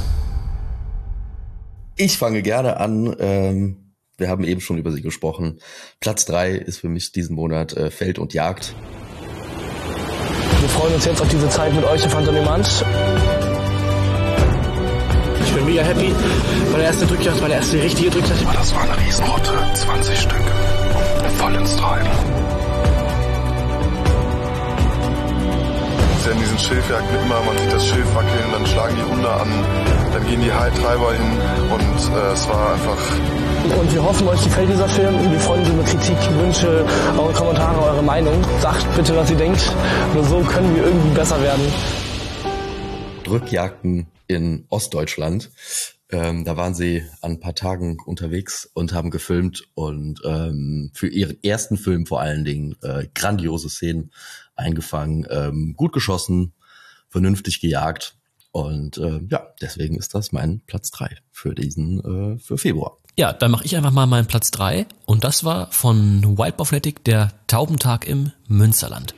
Ich fange gerne an. Ähm, wir haben eben schon über sie gesprochen. Platz drei ist für mich diesen Monat äh, Feld und Jagd. Wir freuen uns jetzt auf diese Zeit mit euch auf Hunt on Demand. Ich bin mega happy. Meine erste Drückjagd, meine erste richtige Drückjagd. Das war eine Riesenrotte, zwanzig Stück. Voll ins Treiben. In diesen Schilfjagden immer, man sieht das Schilf wackeln, dann schlagen die Hunde an, dann gehen die Treiber hin und äh, es war einfach... Und wir hoffen, euch gefällt dieser Film. Wir freuen uns über Kritik, Wünsche, eure Kommentare, eure Meinung. Sagt bitte, was ihr denkt. Nur so können wir irgendwie besser werden. Drückjagden in Ostdeutschland. Ähm, da waren sie an ein paar Tagen unterwegs und haben gefilmt und ähm, für ihren ersten Film vor allen Dingen äh, grandiose Szenen eingefangen, ähm, gut geschossen, vernünftig gejagt und äh, ja, deswegen ist das mein Platz drei für diesen, äh, für Februar. Ja, dann mache ich einfach mal meinen Platz drei und das war von Wildboar Athletic, der Taubentag im Münsterland.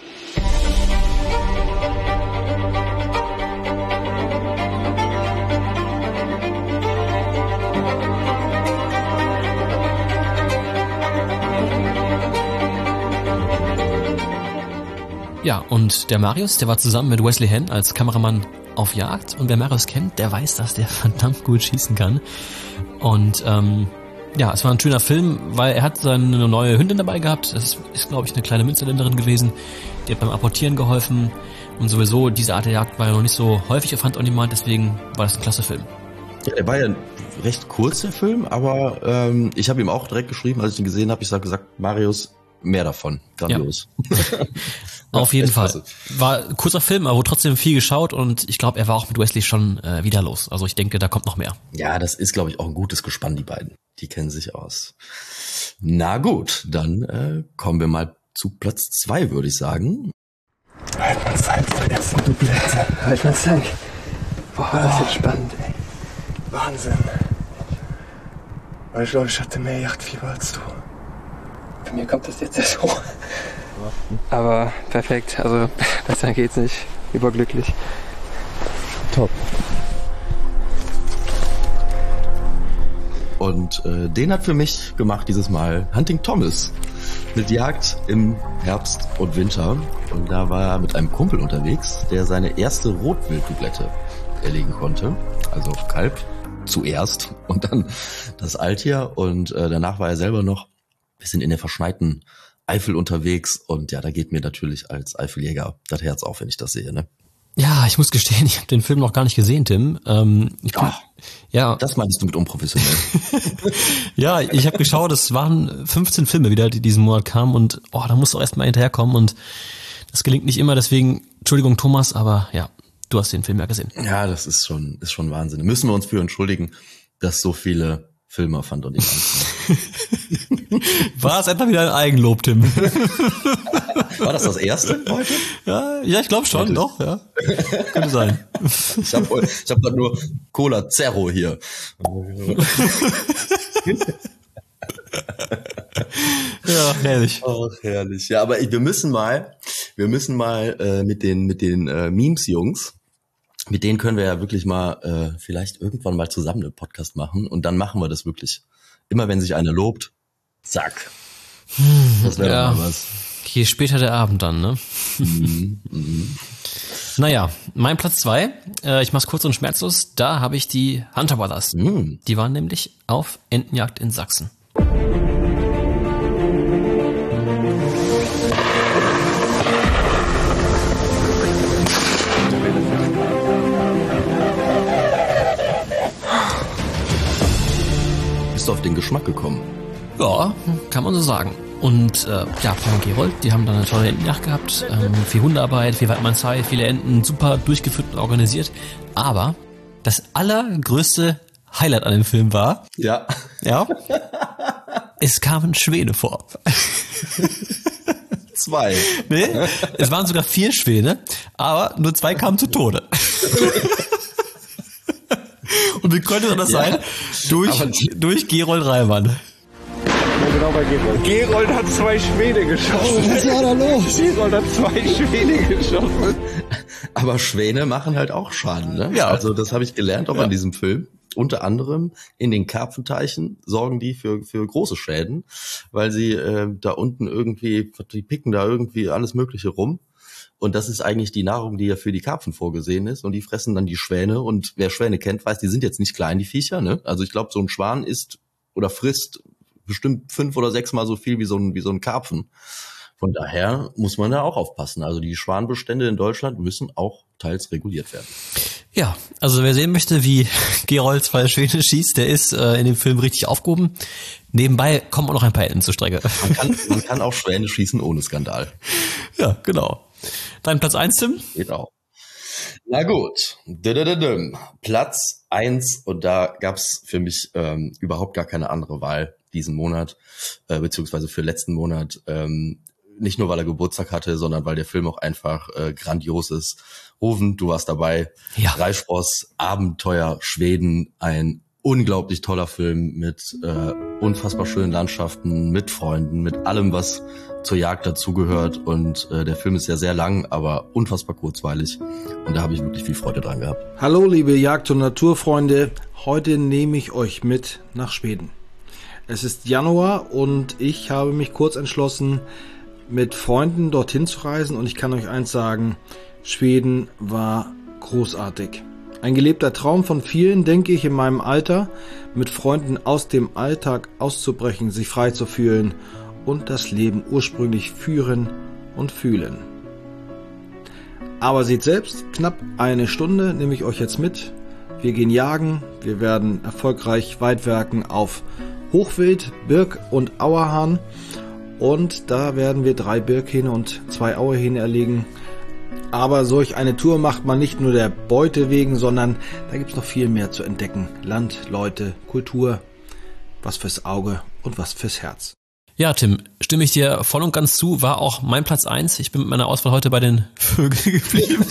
Ja, und der Marius, der war zusammen mit Wesley Henn als Kameramann auf Jagd. Und wer Marius kennt, der weiß, dass der verdammt gut schießen kann. Und ähm, ja, es war ein schöner Film, weil er hat seine neue Hündin dabei gehabt. Das ist, ist glaube ich, eine kleine Münsterländerin gewesen. Die hat beim Apportieren geholfen. Und sowieso, diese Art der Jagd war ja noch nicht so häufig auf Hunt on Demand, deswegen war das ein klasse Film. Ja, der war ja recht kurz, der Film, aber ähm, ich habe ihm auch direkt geschrieben, als ich ihn gesehen habe, ich habe gesagt, Marius, mehr davon. Grandios. Ja. Auf jeden Fall. Klasse. War ein kurzer Film, aber wurde trotzdem viel geschaut und ich glaube, er war auch mit Wesley schon äh, wieder los. Also ich denke, da kommt noch mehr. Ja, das ist, glaube ich, auch ein gutes Gespann, die beiden. Die kennen sich aus. Na gut, dann äh, kommen wir mal zu Platz zwei, würde ich sagen. Halt mal Zeit für die ersten Dublette. Halt mal Zeit. Boah, das wird spannend, ey. Wahnsinn. Ich glaube, ich hatte mehr Jagdfieber als du. Bei mir kommt das jetzt erst hoch. Aber perfekt, also besser geht's nicht. Überglücklich. Top. Und äh, den hat für mich gemacht dieses Mal Hunting Thomas mit Jagd im Herbst und Winter. Und da war er mit einem Kumpel unterwegs, der seine erste Rotwilddublette erlegen konnte. Also Kalb zuerst und dann das Alttier. Und äh, danach war er selber noch ein bisschen in der verschneiten Eifel unterwegs. Und ja, da geht mir natürlich als Eifeljäger das Herz auf, wenn ich das sehe, ne? Ja, ich muss gestehen, ich habe den Film noch gar nicht gesehen, Tim. Ähm, ich bin, oh, ja, das meinst du mit unprofessionell? Ja, ich habe geschaut, es waren fünfzehn Filme wieder, die diesen Monat kamen und oh, da musst du auch erstmal hinterherkommen und das gelingt nicht immer, deswegen Entschuldigung Thomas, aber ja, du hast den Film ja gesehen. Ja, das ist schon ist schon Wahnsinn. Da müssen wir uns für entschuldigen, dass so viele Filme auf Hunt on Demand sind. War es etwa wieder ein Eigenlob, Tim? War das das erste heute? Ja, ja, ich glaube schon, doch, ja. Könnte sein. Ich habe ich hab grad nur Cola Zero hier. Ja, herrlich. Oh, herrlich. Ja, aber wir müssen mal, wir müssen mal äh, mit den mit den äh, Memes-Jungs, mit denen können wir ja wirklich mal äh, vielleicht irgendwann mal zusammen einen Podcast machen und dann machen wir das wirklich. Immer wenn sich einer lobt, zack. Das wäre ja, doch mal was. Je später der Abend dann, ne? Mhm, mhm. Naja, mein Platz zwei, äh, ich mach's kurz und schmerzlos, da habe ich die Hunter Brothers. Mhm. Die waren nämlich auf Entenjagd in Sachsen. Bist du auf den Geschmack gekommen? Ja, kann man so sagen. und äh, ja, Paul und Gerold, die haben dann eine tolle Entenjagd gehabt, ähm, viel Hundearbeit, viel Waldmannsei, viele Enten, super durchgeführt und organisiert. Aber das allergrößte Highlight an dem Film war, Ja. ja, es kamen Schwäne vor. Zwei. Nee, es waren sogar vier Schwäne, aber nur zwei kamen zu Tode. Und wie könnte das sein? Durch, durch Gerold Reimann. Ja, genau bei Gerold. Gerold hat zwei Schwäne geschossen. Was ist da los? Gerold hat zwei Schwäne geschossen. Aber Schwäne machen halt auch Schaden, ne? Ja. Also das habe ich gelernt auch Ja. an diesem Film. Unter anderem in den Karpfenteichen sorgen die für für große Schäden, weil sie äh, da unten irgendwie, die picken da irgendwie alles Mögliche rum. Und das ist eigentlich die Nahrung, die ja für die Karpfen vorgesehen ist. Und die fressen dann die Schwäne. Und wer Schwäne kennt, weiß, die sind jetzt nicht klein, die Viecher, ne? Also ich glaube, so ein Schwan isst oder frisst bestimmt fünf oder sechs Mal so viel wie so ein, wie so ein Karpfen. Von daher muss man da auch aufpassen. Also die Schwanbestände in Deutschland müssen auch teils reguliert werden. Ja, also wer sehen möchte, wie Gerold zwei Schwäne schießt, der ist äh, in dem Film richtig aufgehoben. Nebenbei kommen auch noch ein paar Enten zur Strecke. Man kann, man kann auch Schwäne schießen ohne Skandal. Ja, genau. Dein Platz eins, Tim? Geht auch. Na gut. Dödödödüm. Platz eins, und da gab's für mich ähm, überhaupt gar keine andere Wahl diesen Monat, äh, beziehungsweise für letzten Monat. Ähm, nicht nur, weil er Geburtstag hatte, sondern weil der Film auch einfach äh, grandios ist. Ruven, du warst dabei. Ja. Dreispross, Abenteuer, Schweden, ein unglaublich toller Film mit äh, unfassbar schönen Landschaften, mit Freunden, mit allem, was zur Jagd dazugehört. Und äh, der Film ist ja sehr lang, aber unfassbar kurzweilig. Und da habe ich wirklich viel Freude dran gehabt. Hallo liebe Jagd- und Naturfreunde, heute nehme ich euch mit nach Schweden. Es ist Januar und ich habe mich kurz entschlossen, mit Freunden dorthin zu reisen, und ich kann euch eins sagen, Schweden war großartig. Ein gelebter Traum von vielen, denke ich, in meinem Alter, mit Freunden aus dem Alltag auszubrechen, sich frei zu fühlen und das Leben ursprünglich führen und fühlen. Aber seht selbst, knapp eine Stunde nehme ich euch jetzt mit. Wir gehen jagen, wir werden erfolgreich weitwerken auf Hochwild, Birk und Auerhahn. Und da werden wir drei Birkhähne und zwei Auerhähne erlegen. Aber solch eine Tour macht man nicht nur der Beute wegen, sondern da gibt's noch viel mehr zu entdecken. Land, Leute, Kultur, was fürs Auge und was fürs Herz. Ja, Tim, stimme ich dir voll und ganz zu, war auch mein Platz eins. Ich bin mit meiner Auswahl heute bei den Vögeln geblieben.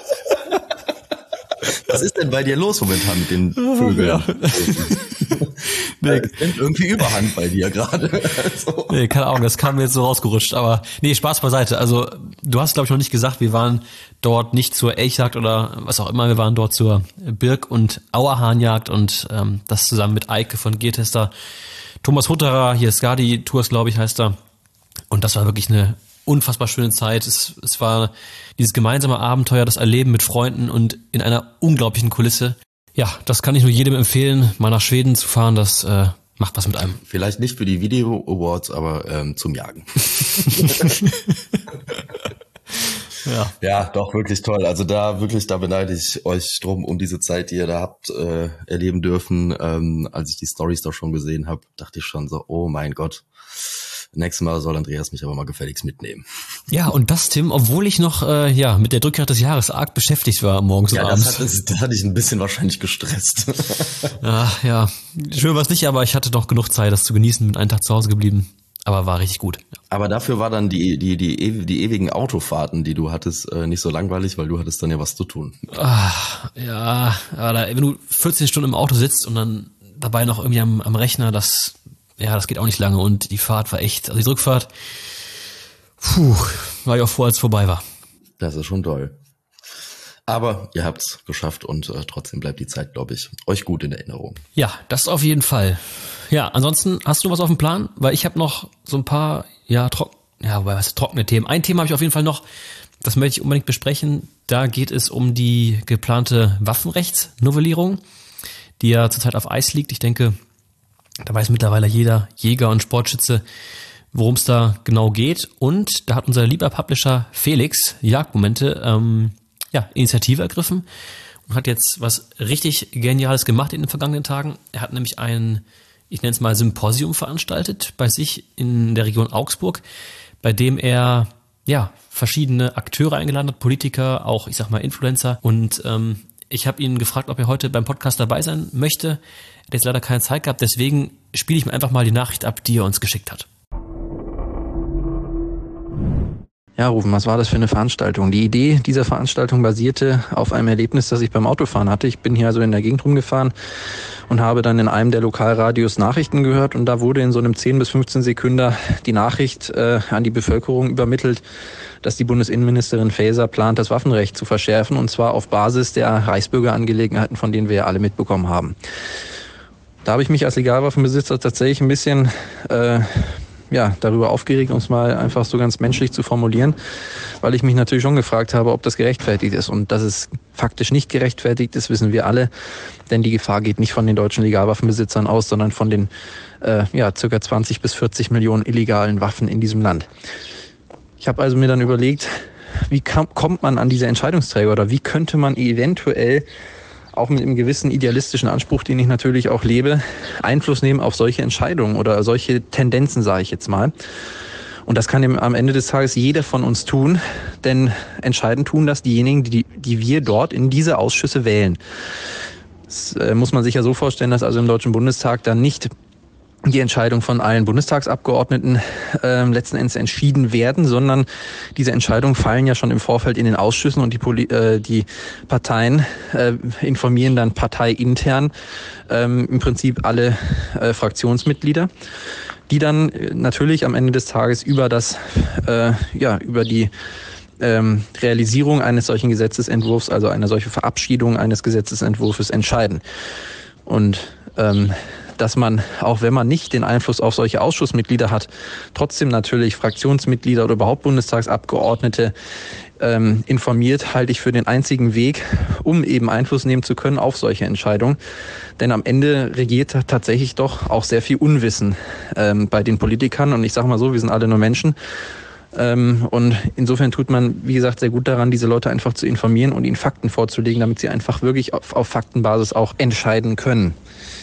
Was ist denn bei dir los momentan mit den Vögeln? Ja. Nee. Das nimmt irgendwie Überhand bei dir gerade. Also. Nee, keine Ahnung, das kam mir jetzt so rausgerutscht. Aber nee, Spaß beiseite. Also du hast, glaube ich, noch nicht gesagt, wir waren dort nicht zur Elchjagd oder was auch immer. Wir waren dort zur Birk- und Auerhahnjagd und ähm, das zusammen mit Eike von Geartester, Thomas Hutterer, hier Skadi Tours, glaube ich, heißt er. Und das war wirklich eine unfassbar schöne Zeit. Es, es war dieses gemeinsame Abenteuer, das Erleben mit Freunden und in einer unglaublichen Kulisse. Ja, das kann ich nur jedem empfehlen, mal nach Schweden zu fahren. Das äh, macht was mit einem. Vielleicht nicht für die Video Awards, aber ähm, zum Jagen. Ja. Ja, doch, wirklich toll. Also da wirklich, da beneide ich euch drum um diese Zeit, die ihr da habt äh, erleben dürfen. Ähm, als ich die Storys da schon gesehen habe, dachte ich schon so, oh mein Gott. Nächstes Mal soll Andreas mich aber mal gefälligst mitnehmen. Ja, und das, Tim, obwohl ich noch äh, ja mit der Drückjagd des Jahres arg beschäftigt war morgens Ja, und das abends. hat, das, das hatte ich ein bisschen wahrscheinlich gestresst. Ach, ja, schön war es nicht, aber ich hatte doch genug Zeit, das zu genießen, bin einen Tag zu Hause geblieben. Aber war richtig gut. Aber dafür war dann die die die die ewigen Autofahrten, die du hattest, äh, nicht so langweilig, weil du hattest dann ja was zu tun. Ach, ja, aber wenn du vierzehn Stunden im Auto sitzt und dann dabei noch irgendwie am, am Rechner, das ja, das geht auch nicht lange, und die Fahrt war echt, also die Rückfahrt, puh, war ich auch froh, als es vorbei war. Das ist schon toll. Aber ihr habt's geschafft und äh, trotzdem bleibt die Zeit, glaube ich, euch gut in Erinnerung. Ja, das auf jeden Fall. Ja, ansonsten hast du was auf dem Plan? Weil ich habe noch so ein paar, ja, trocken, ja, wobei was trockene Themen. Ein Thema habe ich auf jeden Fall noch, das möchte ich unbedingt besprechen. Da geht es um die geplante Waffenrechtsnovellierung, die ja zurzeit auf Eis liegt. Ich denke, da weiß mittlerweile jeder Jäger und Sportschütze, worum es da genau geht. Und da hat unser lieber Publisher Felix, Jagdmomente, ähm, ja, Initiative ergriffen und hat jetzt was richtig Geniales gemacht in den vergangenen Tagen. Er hat nämlich ein ich nenne es mal Symposium veranstaltet bei sich in der Region Augsburg, bei dem er ja verschiedene Akteure eingeladen hat, Politiker, auch ich sag mal Influencer. Und ähm, ich habe ihn gefragt, ob er heute beim Podcast dabei sein möchte. Er hat jetzt leider keine Zeit gehabt, deswegen spiele ich mir einfach mal die Nachricht ab, die er uns geschickt hat. Ja, Rufen, was war das für eine Veranstaltung? Die Idee dieser Veranstaltung basierte auf einem Erlebnis, das ich beim Autofahren hatte. Ich bin hier also in der Gegend rumgefahren und habe dann in einem der Lokalradios Nachrichten gehört und da wurde in so einem zehn bis fünfzehn Sekunden die Nachricht äh, an die Bevölkerung übermittelt, dass die Bundesinnenministerin Faeser plant, das Waffenrecht zu verschärfen und zwar auf Basis der Reichsbürgerangelegenheiten, von denen wir ja alle mitbekommen haben. Da habe ich mich als Legalwaffenbesitzer tatsächlich ein bisschen äh, ja, darüber aufgeregt, um es mal einfach so ganz menschlich zu formulieren, weil ich mich natürlich schon gefragt habe, ob das gerechtfertigt ist. Und dass es faktisch nicht gerechtfertigt ist, wissen wir alle, denn die Gefahr geht nicht von den deutschen Legalwaffenbesitzern aus, sondern von den äh, ja, circa zwanzig bis vierzig Millionen illegalen Waffen in diesem Land. Ich habe also mir dann überlegt, wie kam, kommt man an diese Entscheidungsträger oder wie könnte man eventuell auch mit einem gewissen idealistischen Anspruch, den ich natürlich auch lebe, Einfluss nehmen auf solche Entscheidungen oder solche Tendenzen, sage ich jetzt mal. Und das kann am Ende des Tages jeder von uns tun, denn entscheidend tun das diejenigen, die, die wir dort in diese Ausschüsse wählen. Das äh, muss man sich ja so vorstellen, dass also im Deutschen Bundestag dann nicht die Entscheidung von allen Bundestagsabgeordneten äh, letzten Endes entschieden werden, sondern diese Entscheidungen fallen ja schon im Vorfeld in den Ausschüssen und die, Poli- äh, die Parteien äh, informieren dann parteiintern ähm, im Prinzip alle äh, Fraktionsmitglieder, die dann äh, natürlich am Ende des Tages über das äh, ja über die ähm, Realisierung eines solchen Gesetzesentwurfs, also eine solche Verabschiedung eines Gesetzesentwurfs entscheiden. Und ähm, dass man, auch wenn man nicht den Einfluss auf solche Ausschussmitglieder hat, trotzdem natürlich Fraktionsmitglieder oder überhaupt Bundestagsabgeordnete ähm, informiert, halte ich für den einzigen Weg, um eben Einfluss nehmen zu können auf solche Entscheidungen. Denn am Ende regiert tatsächlich doch auch sehr viel Unwissen ähm, bei den Politikern. Und ich sage mal so, wir sind alle nur Menschen. Ähm, und insofern tut man, wie gesagt, sehr gut daran, diese Leute einfach zu informieren und ihnen Fakten vorzulegen, damit sie einfach wirklich auf, auf Faktenbasis auch entscheiden können.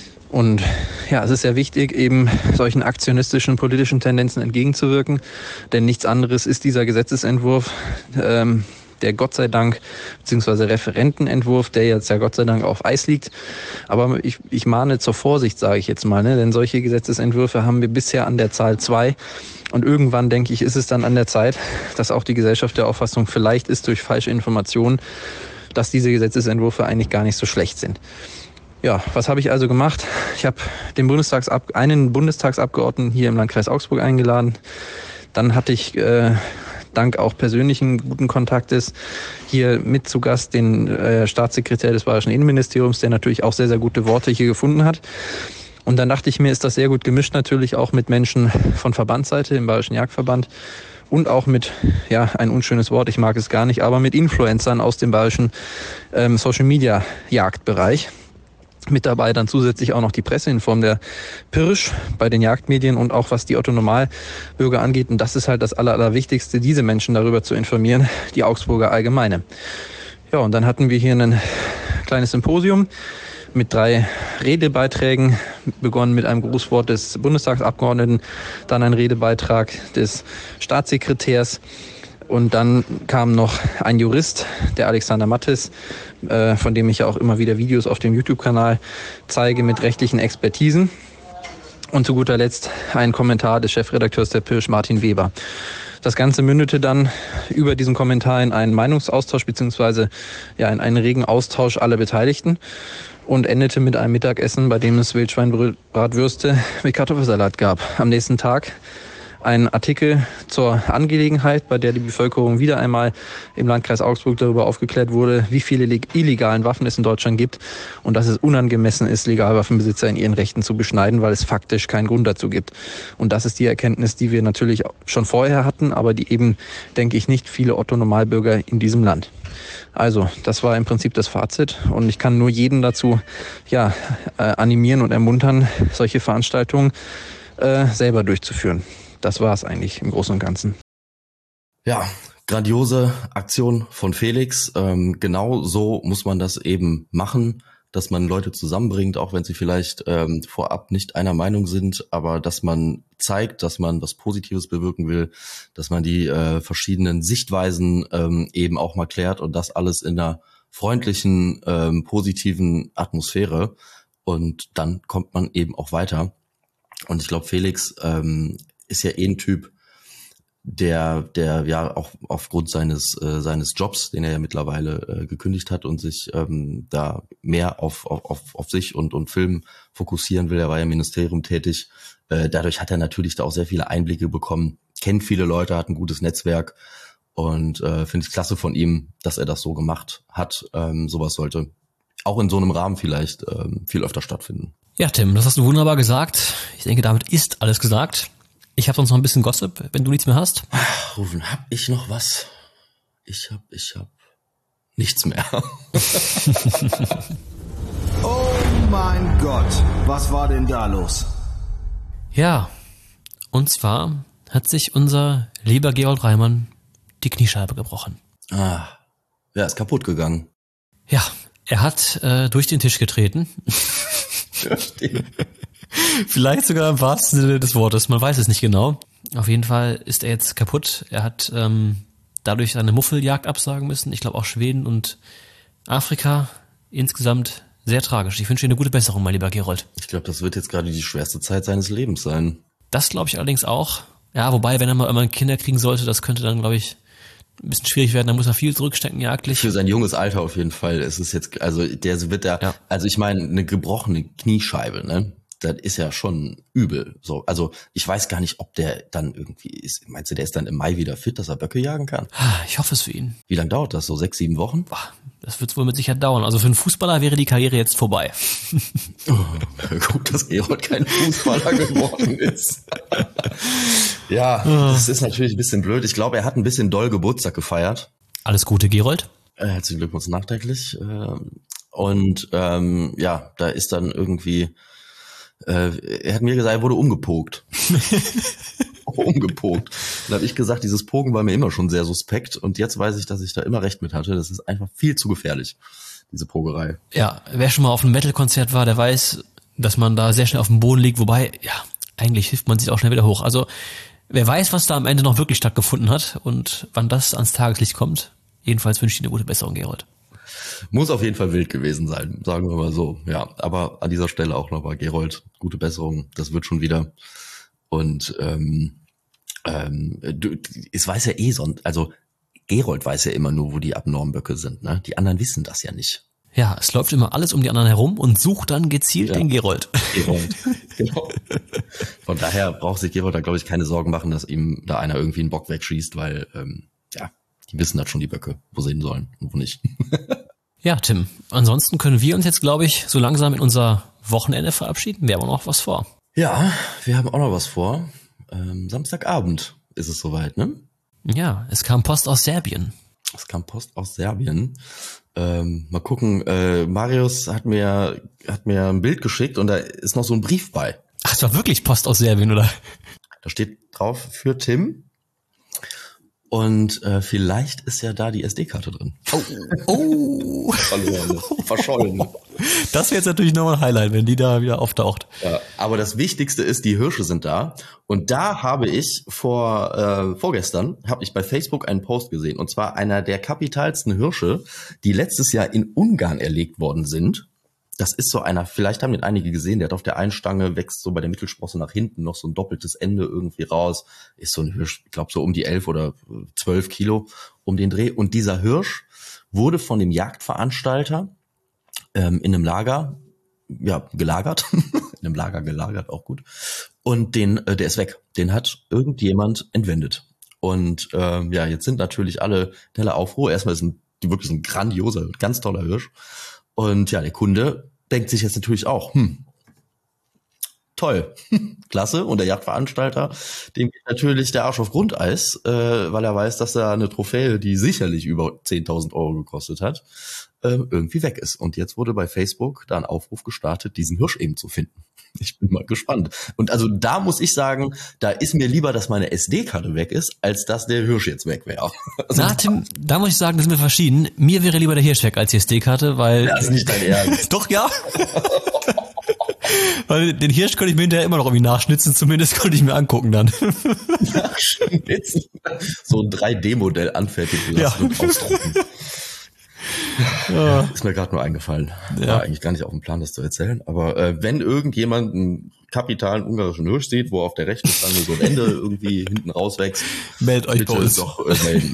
Und ja, es ist sehr wichtig, eben solchen aktionistischen politischen Tendenzen entgegenzuwirken, denn nichts anderes ist dieser Gesetzesentwurf, ähm, der Gott sei Dank, beziehungsweise Referentenentwurf, der jetzt ja Gott sei Dank auf Eis liegt. Aber ich, ich mahne zur Vorsicht, sage ich jetzt mal, ne? Denn solche Gesetzesentwürfe haben wir bisher an der Zahl zwei. Und irgendwann, denke ich, ist es dann an der Zeit, dass auch die Gesellschaft der Auffassung vielleicht ist durch falsche Informationen, dass diese Gesetzesentwürfe eigentlich gar nicht so schlecht sind. Ja, was habe ich also gemacht? Ich habe den Bundestagsab- einen Bundestagsabgeordneten hier im Landkreis Augsburg eingeladen. Dann hatte ich äh, dank auch persönlichen guten Kontaktes hier mit zu Gast den äh, Staatssekretär des Bayerischen Innenministeriums, der natürlich auch sehr, sehr gute Worte hier gefunden hat. Und dann dachte ich mir, ist das sehr gut gemischt natürlich auch mit Menschen von Verbandsseite im Bayerischen Jagdverband und auch mit, ja, ein unschönes Wort, ich mag es gar nicht, aber mit Influencern aus dem bayerischen ähm, Social-Media-Jagdbereich. Mit dabei dann zusätzlich auch noch die Presse in Form der Pirsch bei den Jagdmedien und auch was die Otto-Normalbürger angeht. Und das ist halt das Aller, Allerwichtigste, diese Menschen darüber zu informieren, die Augsburger Allgemeine. Ja, und dann hatten wir hier ein kleines Symposium mit drei Redebeiträgen, begonnen mit einem Grußwort des Bundestagsabgeordneten, dann ein Redebeitrag des Staatssekretärs. Und dann kam noch ein Jurist, der Alexander Mattes, äh, von dem ich ja auch immer wieder Videos auf dem YouTube-Kanal zeige mit rechtlichen Expertisen. Und zu guter Letzt ein Kommentar des Chefredakteurs der Pirsch, Martin Weber. Das Ganze mündete dann über diesen Kommentar in einen Meinungsaustausch beziehungsweise ja in einen regen Austausch aller Beteiligten und endete mit einem Mittagessen, bei dem es Wildschweinbratwürste mit Kartoffelsalat gab. Am nächsten Tag ein Artikel zur Angelegenheit, bei der die Bevölkerung wieder einmal im Landkreis Augsburg darüber aufgeklärt wurde, wie viele illegalen Waffen es in Deutschland gibt und dass es unangemessen ist, Legalwaffenbesitzer in ihren Rechten zu beschneiden, weil es faktisch keinen Grund dazu gibt. Und das ist die Erkenntnis, die wir natürlich schon vorher hatten, aber die eben, denke ich, nicht viele Otto-Normalbürger in diesem Land. Also, das war im Prinzip das Fazit und ich kann nur jeden dazu ja, äh, animieren und ermuntern, solche Veranstaltungen äh, selber durchzuführen. Das war es eigentlich im Großen und Ganzen. Ja, grandiose Aktion von Felix. Ähm, genau so muss man das eben machen, dass man Leute zusammenbringt, auch wenn sie vielleicht ähm, vorab nicht einer Meinung sind, aber dass man zeigt, dass man was Positives bewirken will, dass man die äh, verschiedenen Sichtweisen ähm, eben auch mal klärt und das alles in einer freundlichen, ähm, positiven Atmosphäre. Und dann kommt man eben auch weiter. Und ich glaube, Felix ähm, ist ja eh ein Typ, der der ja auch aufgrund seines äh, seines Jobs, den er ja mittlerweile äh, gekündigt hat und sich ähm, da mehr auf auf auf sich und und Film fokussieren will. Er war ja im Ministerium tätig. Äh, dadurch hat er natürlich da auch sehr viele Einblicke bekommen, kennt viele Leute, hat ein gutes Netzwerk und äh, finde ich klasse von ihm, dass er das so gemacht hat. Ähm, sowas sollte auch in so einem Rahmen vielleicht ähm, viel öfter stattfinden. Ja, Tim, das hast du wunderbar gesagt. Ich denke, damit ist alles gesagt. Ich habe sonst noch ein bisschen Gossip, wenn du nichts mehr hast. Ach, Rufen, hab ich noch was? Ich hab, ich hab nichts mehr. Oh mein Gott, was war denn da los? Ja, und zwar hat sich unser lieber Gerold Reimann die Kniescheibe gebrochen. Ah, ja, ist kaputt gegangen. Ja, er hat äh, durch den Tisch getreten. Ja, stimmt. Vielleicht sogar im wahrsten Sinne des Wortes, man weiß es nicht genau. Auf jeden Fall ist er jetzt kaputt. Er hat ähm, dadurch seine Muffeljagd absagen müssen. Ich glaube auch Schweden und Afrika. Insgesamt sehr tragisch. Ich wünsche dir eine gute Besserung, mein lieber Gerold. Ich glaube, das wird jetzt gerade die schwerste Zeit seines Lebens sein. Das glaube ich allerdings auch. Ja, wobei, wenn er mal irgendwann Kinder kriegen sollte, das könnte dann, glaube ich, ein bisschen schwierig werden. Da muss er viel zurückstecken, jagdlich. Für sein junges Alter auf jeden Fall. Es ist jetzt, also der wird da, ja. also ich meine, eine gebrochene Kniescheibe, ne? Das ist ja schon übel. So, also ich weiß gar nicht, ob der dann irgendwie ist. Meinst du, der ist dann im Mai wieder fit, dass er Böcke jagen kann? Ich hoffe es für ihn. Wie lange dauert das? So sechs, sieben Wochen? Boah, das wird wohl mit Sicherheit dauern. Also für einen Fußballer wäre die Karriere jetzt vorbei. Oh, gut, dass Gerold kein Fußballer geworden ist. Ja, das ist natürlich ein bisschen blöd. Ich glaube, er hat ein bisschen doll Geburtstag gefeiert. Alles Gute, Gerold. Äh, herzlichen Glückwunsch nachträglich. Und ähm, ja, da ist dann irgendwie Äh, er hat mir gesagt, er wurde umgepokt. umgepokt. Dann habe ich gesagt, dieses Pogen war mir immer schon sehr suspekt und jetzt weiß ich, dass ich da immer recht mit hatte. Das ist einfach viel zu gefährlich, diese Pogerei. Ja, wer schon mal auf einem Metal-Konzert war, der weiß, dass man da sehr schnell auf dem Boden liegt, wobei, ja, eigentlich hilft man sich auch schnell wieder hoch. Also, wer weiß, was da am Ende noch wirklich stattgefunden hat und wann das ans Tageslicht kommt. Jedenfalls wünsche ich dir eine gute Besserung, Gerold. Muss auf jeden Fall wild gewesen sein, sagen wir mal so. Ja, aber an dieser Stelle auch nochmal, Gerold, gute Besserung, das wird schon wieder. Und ähm, ähm, du, es weiß ja eh sonst, also Gerold weiß ja immer nur, wo die Abnormböcke sind, ne? Die anderen wissen das ja nicht. Ja, es läuft immer alles um die anderen herum und sucht dann gezielt ja. den Gerold. Gerold, genau. Von daher braucht sich Gerold da, glaube ich, keine Sorgen machen, dass ihm da einer irgendwie einen Bock wegschießt, weil, ähm, ja, die wissen das schon, die Böcke, wo sie hin sollen und wo nicht. Ja, Tim, ansonsten können wir uns jetzt, glaube ich, so langsam in unser Wochenende verabschieden. Wir haben auch noch was vor. Ja, wir haben auch noch was vor. Ähm, Samstagabend ist es soweit, ne? Ja, es kam Post aus Serbien. Es kam Post aus Serbien. Ähm, mal gucken, äh, Marius hat mir, hat mir ein Bild geschickt und da ist noch so ein Brief bei. Ach, es war wirklich Post aus Serbien, oder? Da steht drauf für Tim. Und äh, vielleicht ist ja da die S D-Karte drin. Oh, oh. Verloren, verschollen. Das wäre jetzt natürlich nochmal ein Highlight, wenn die da wieder auftaucht. Ja, aber das Wichtigste ist, die Hirsche sind da. Und da habe ich vor äh, vorgestern, habe ich bei Facebook einen Post gesehen. Und zwar einer der kapitalsten Hirsche, die letztes Jahr in Ungarn erlegt worden sind. Das ist so einer, vielleicht haben den einige gesehen, der hat auf der einen Stange, wächst so bei der Mittelsprosse nach hinten noch so ein doppeltes Ende irgendwie raus. Ist so ein Hirsch, ich glaube so um die elf oder zwölf Kilo um den Dreh. Und dieser Hirsch wurde von dem Jagdveranstalter ähm, in einem Lager, ja, gelagert. in einem Lager gelagert, auch gut. Und den, äh, der ist weg. Den hat irgendjemand entwendet. Und ähm, ja, jetzt sind natürlich alle Teller Aufruhr. Erstmal ist ein, wirklich ein grandioser, ganz toller Hirsch. Und ja, der Kunde denkt sich jetzt natürlich auch, hm, toll, klasse. Und der Jagdveranstalter, dem geht natürlich der Arsch auf Grundeis, äh, weil er weiß, dass da eine Trophäe, die sicherlich über zehntausend Euro gekostet hat, äh, irgendwie weg ist. Und jetzt wurde bei Facebook da ein Aufruf gestartet, diesen Hirsch eben zu finden. Ich bin mal gespannt. Und also da muss ich sagen, da ist mir lieber, dass meine S D-Karte weg ist, als dass der Hirsch jetzt weg wäre. Also Na, Tim, da muss ich sagen, das sind wir verschieden. Mir wäre lieber der Hirsch weg als die S D-Karte, weil... Das ist nicht dein Ernst. Doch, ja. Weil den Hirsch konnte ich mir hinterher immer noch irgendwie nachschnitzen, zumindest konnte ich mir angucken dann. Nachschnitzen? So ein drei D Modell anfertigen lassen und ausdrucken. Ja. Ist mir gerade nur eingefallen. Ja. War eigentlich gar nicht auf dem Plan, das zu erzählen. Aber äh, wenn irgendjemand einen kapitalen ungarischen Hirsch sieht, wo auf der rechten Stange so ein Ende irgendwie hinten rauswächst, meldet euch bei uns. Doch äh, melden.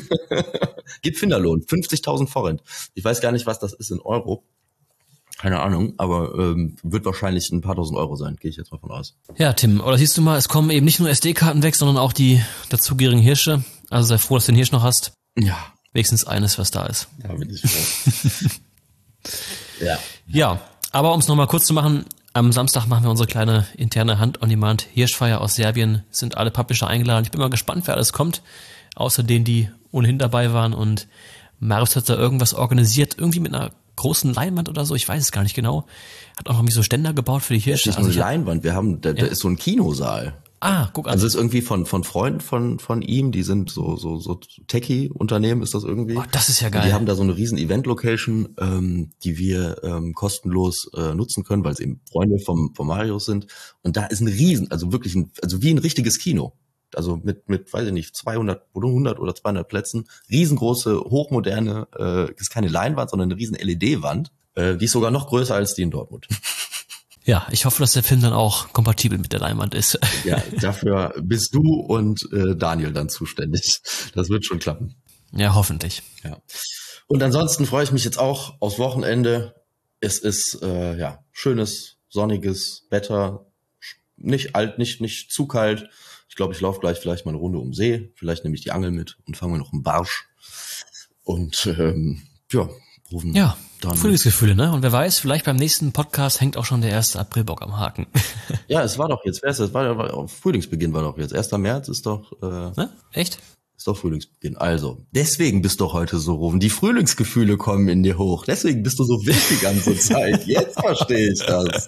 Gib Finderlohn, fünfzigtausend Forint. Ich weiß gar nicht, was das ist in Euro. Keine Ahnung, aber ähm, wird wahrscheinlich ein paar tausend Euro sein, gehe ich jetzt mal von aus. Ja, Tim, oder siehst du mal, es kommen eben nicht nur S D-Karten weg, sondern auch die dazugehörigen Hirsche. Also sei froh, dass du den Hirsch noch hast. Ja. Wenigstens eines, was da ist. Ja, bin ich froh. ja. Ja, aber um es nochmal kurz zu machen, am Samstag machen wir unsere kleine interne Hand-on-Demand-Hirschfeier aus Serbien. Sind alle Publisher eingeladen. Ich bin mal gespannt, wer alles kommt. Außer denen, die ohnehin dabei waren. Und Marius hat da irgendwas organisiert, irgendwie mit einer großen Leinwand oder so, ich weiß es gar nicht genau. Hat auch noch so Ständer gebaut für die Hirsche. Das ist nicht nur eine Leinwand, wir haben, da, ja. da ist so ein Kinosaal. Ah, guck an. Also das ist irgendwie von von Freunden von von ihm, die sind so so so Techie-Unternehmen ist das irgendwie. Oh, das ist ja geil. Und die haben da so eine riesen Event-Location, ähm, die wir ähm, kostenlos äh, nutzen können, weil es eben Freunde vom vom Marius sind. Und da ist ein riesen, also wirklich ein, also wie ein richtiges Kino. Also mit mit weiß ich nicht zweihundert oder hundert oder zweihundert Plätzen, riesengroße, hochmoderne, äh, ist keine Leinwand, sondern eine riesen L E D-Wand. Äh, die ist sogar noch größer als die in Dortmund. Ja, ich hoffe, dass der Film dann auch kompatibel mit der Leinwand ist. Ja, dafür bist du und äh, Daniel dann zuständig. Das wird schon klappen. Ja, hoffentlich. Ja. Und ansonsten freue ich mich jetzt auch aufs Wochenende. Es ist äh, ja schönes, sonniges Wetter. Nicht alt, nicht nicht zu kalt. Ich glaube, ich laufe gleich vielleicht mal eine Runde um den See. Vielleicht nehme ich die Angel mit und fange mir noch einen Barsch. Und ähm, ja, rufen ja. Dann Frühlingsgefühle, ne? Und wer weiß, vielleicht beim nächsten Podcast hängt auch schon der erste Aprilbock am Haken. Ja, es war doch jetzt, es war, war Frühlingsbeginn war doch jetzt. erster März ist doch äh, ne? Echt? Ist doch Frühlingsbeginn. Also, deswegen bist du heute so rufen. Die Frühlingsgefühle kommen in dir hoch. Deswegen bist du so wild die ganze Zeit. Jetzt verstehe ich das.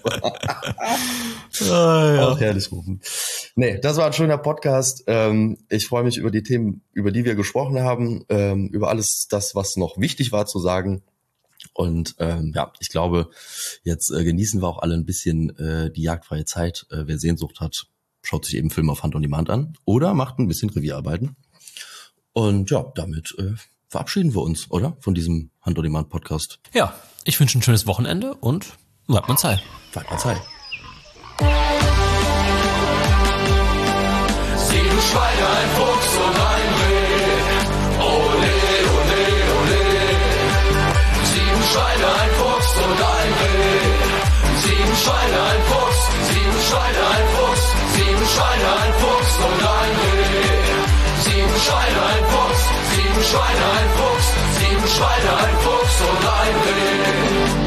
Ah, ja. Auch herrlich rufen. Nee, das war ein schöner Podcast. Ähm, ich freue mich über die Themen, über die wir gesprochen haben, ähm, über alles das, was noch wichtig war zu sagen. Und ähm, ja, ich glaube, jetzt äh, genießen wir auch alle ein bisschen äh, die jagdfreie Zeit. Äh, wer Sehnsucht hat, schaut sich eben Film auf Hand on Demand an oder macht ein bisschen Revierarbeiten. Und ja, damit äh, verabschieden wir uns, oder? Von diesem Hand on Demand Podcast. Ja, ich wünsche ein schönes Wochenende und bleibt man Zeit. Bleibt man Zeit. Sieben Schweine, ein Fuchs und ein Reh. Ole, ole, ole. Sieben Schweine, ein Fuchs und ein Reh. Sieben Schweine, ein Fuchs. Sieben Schweine, ein Fuchs. Sieben Schweine, ein Fuchs und ein Reh. Sieben Schweine, ein Fuchs. Sieben Schweine, ein Fuchs. Sieben Schweine, ein Fuchs und ein Reh.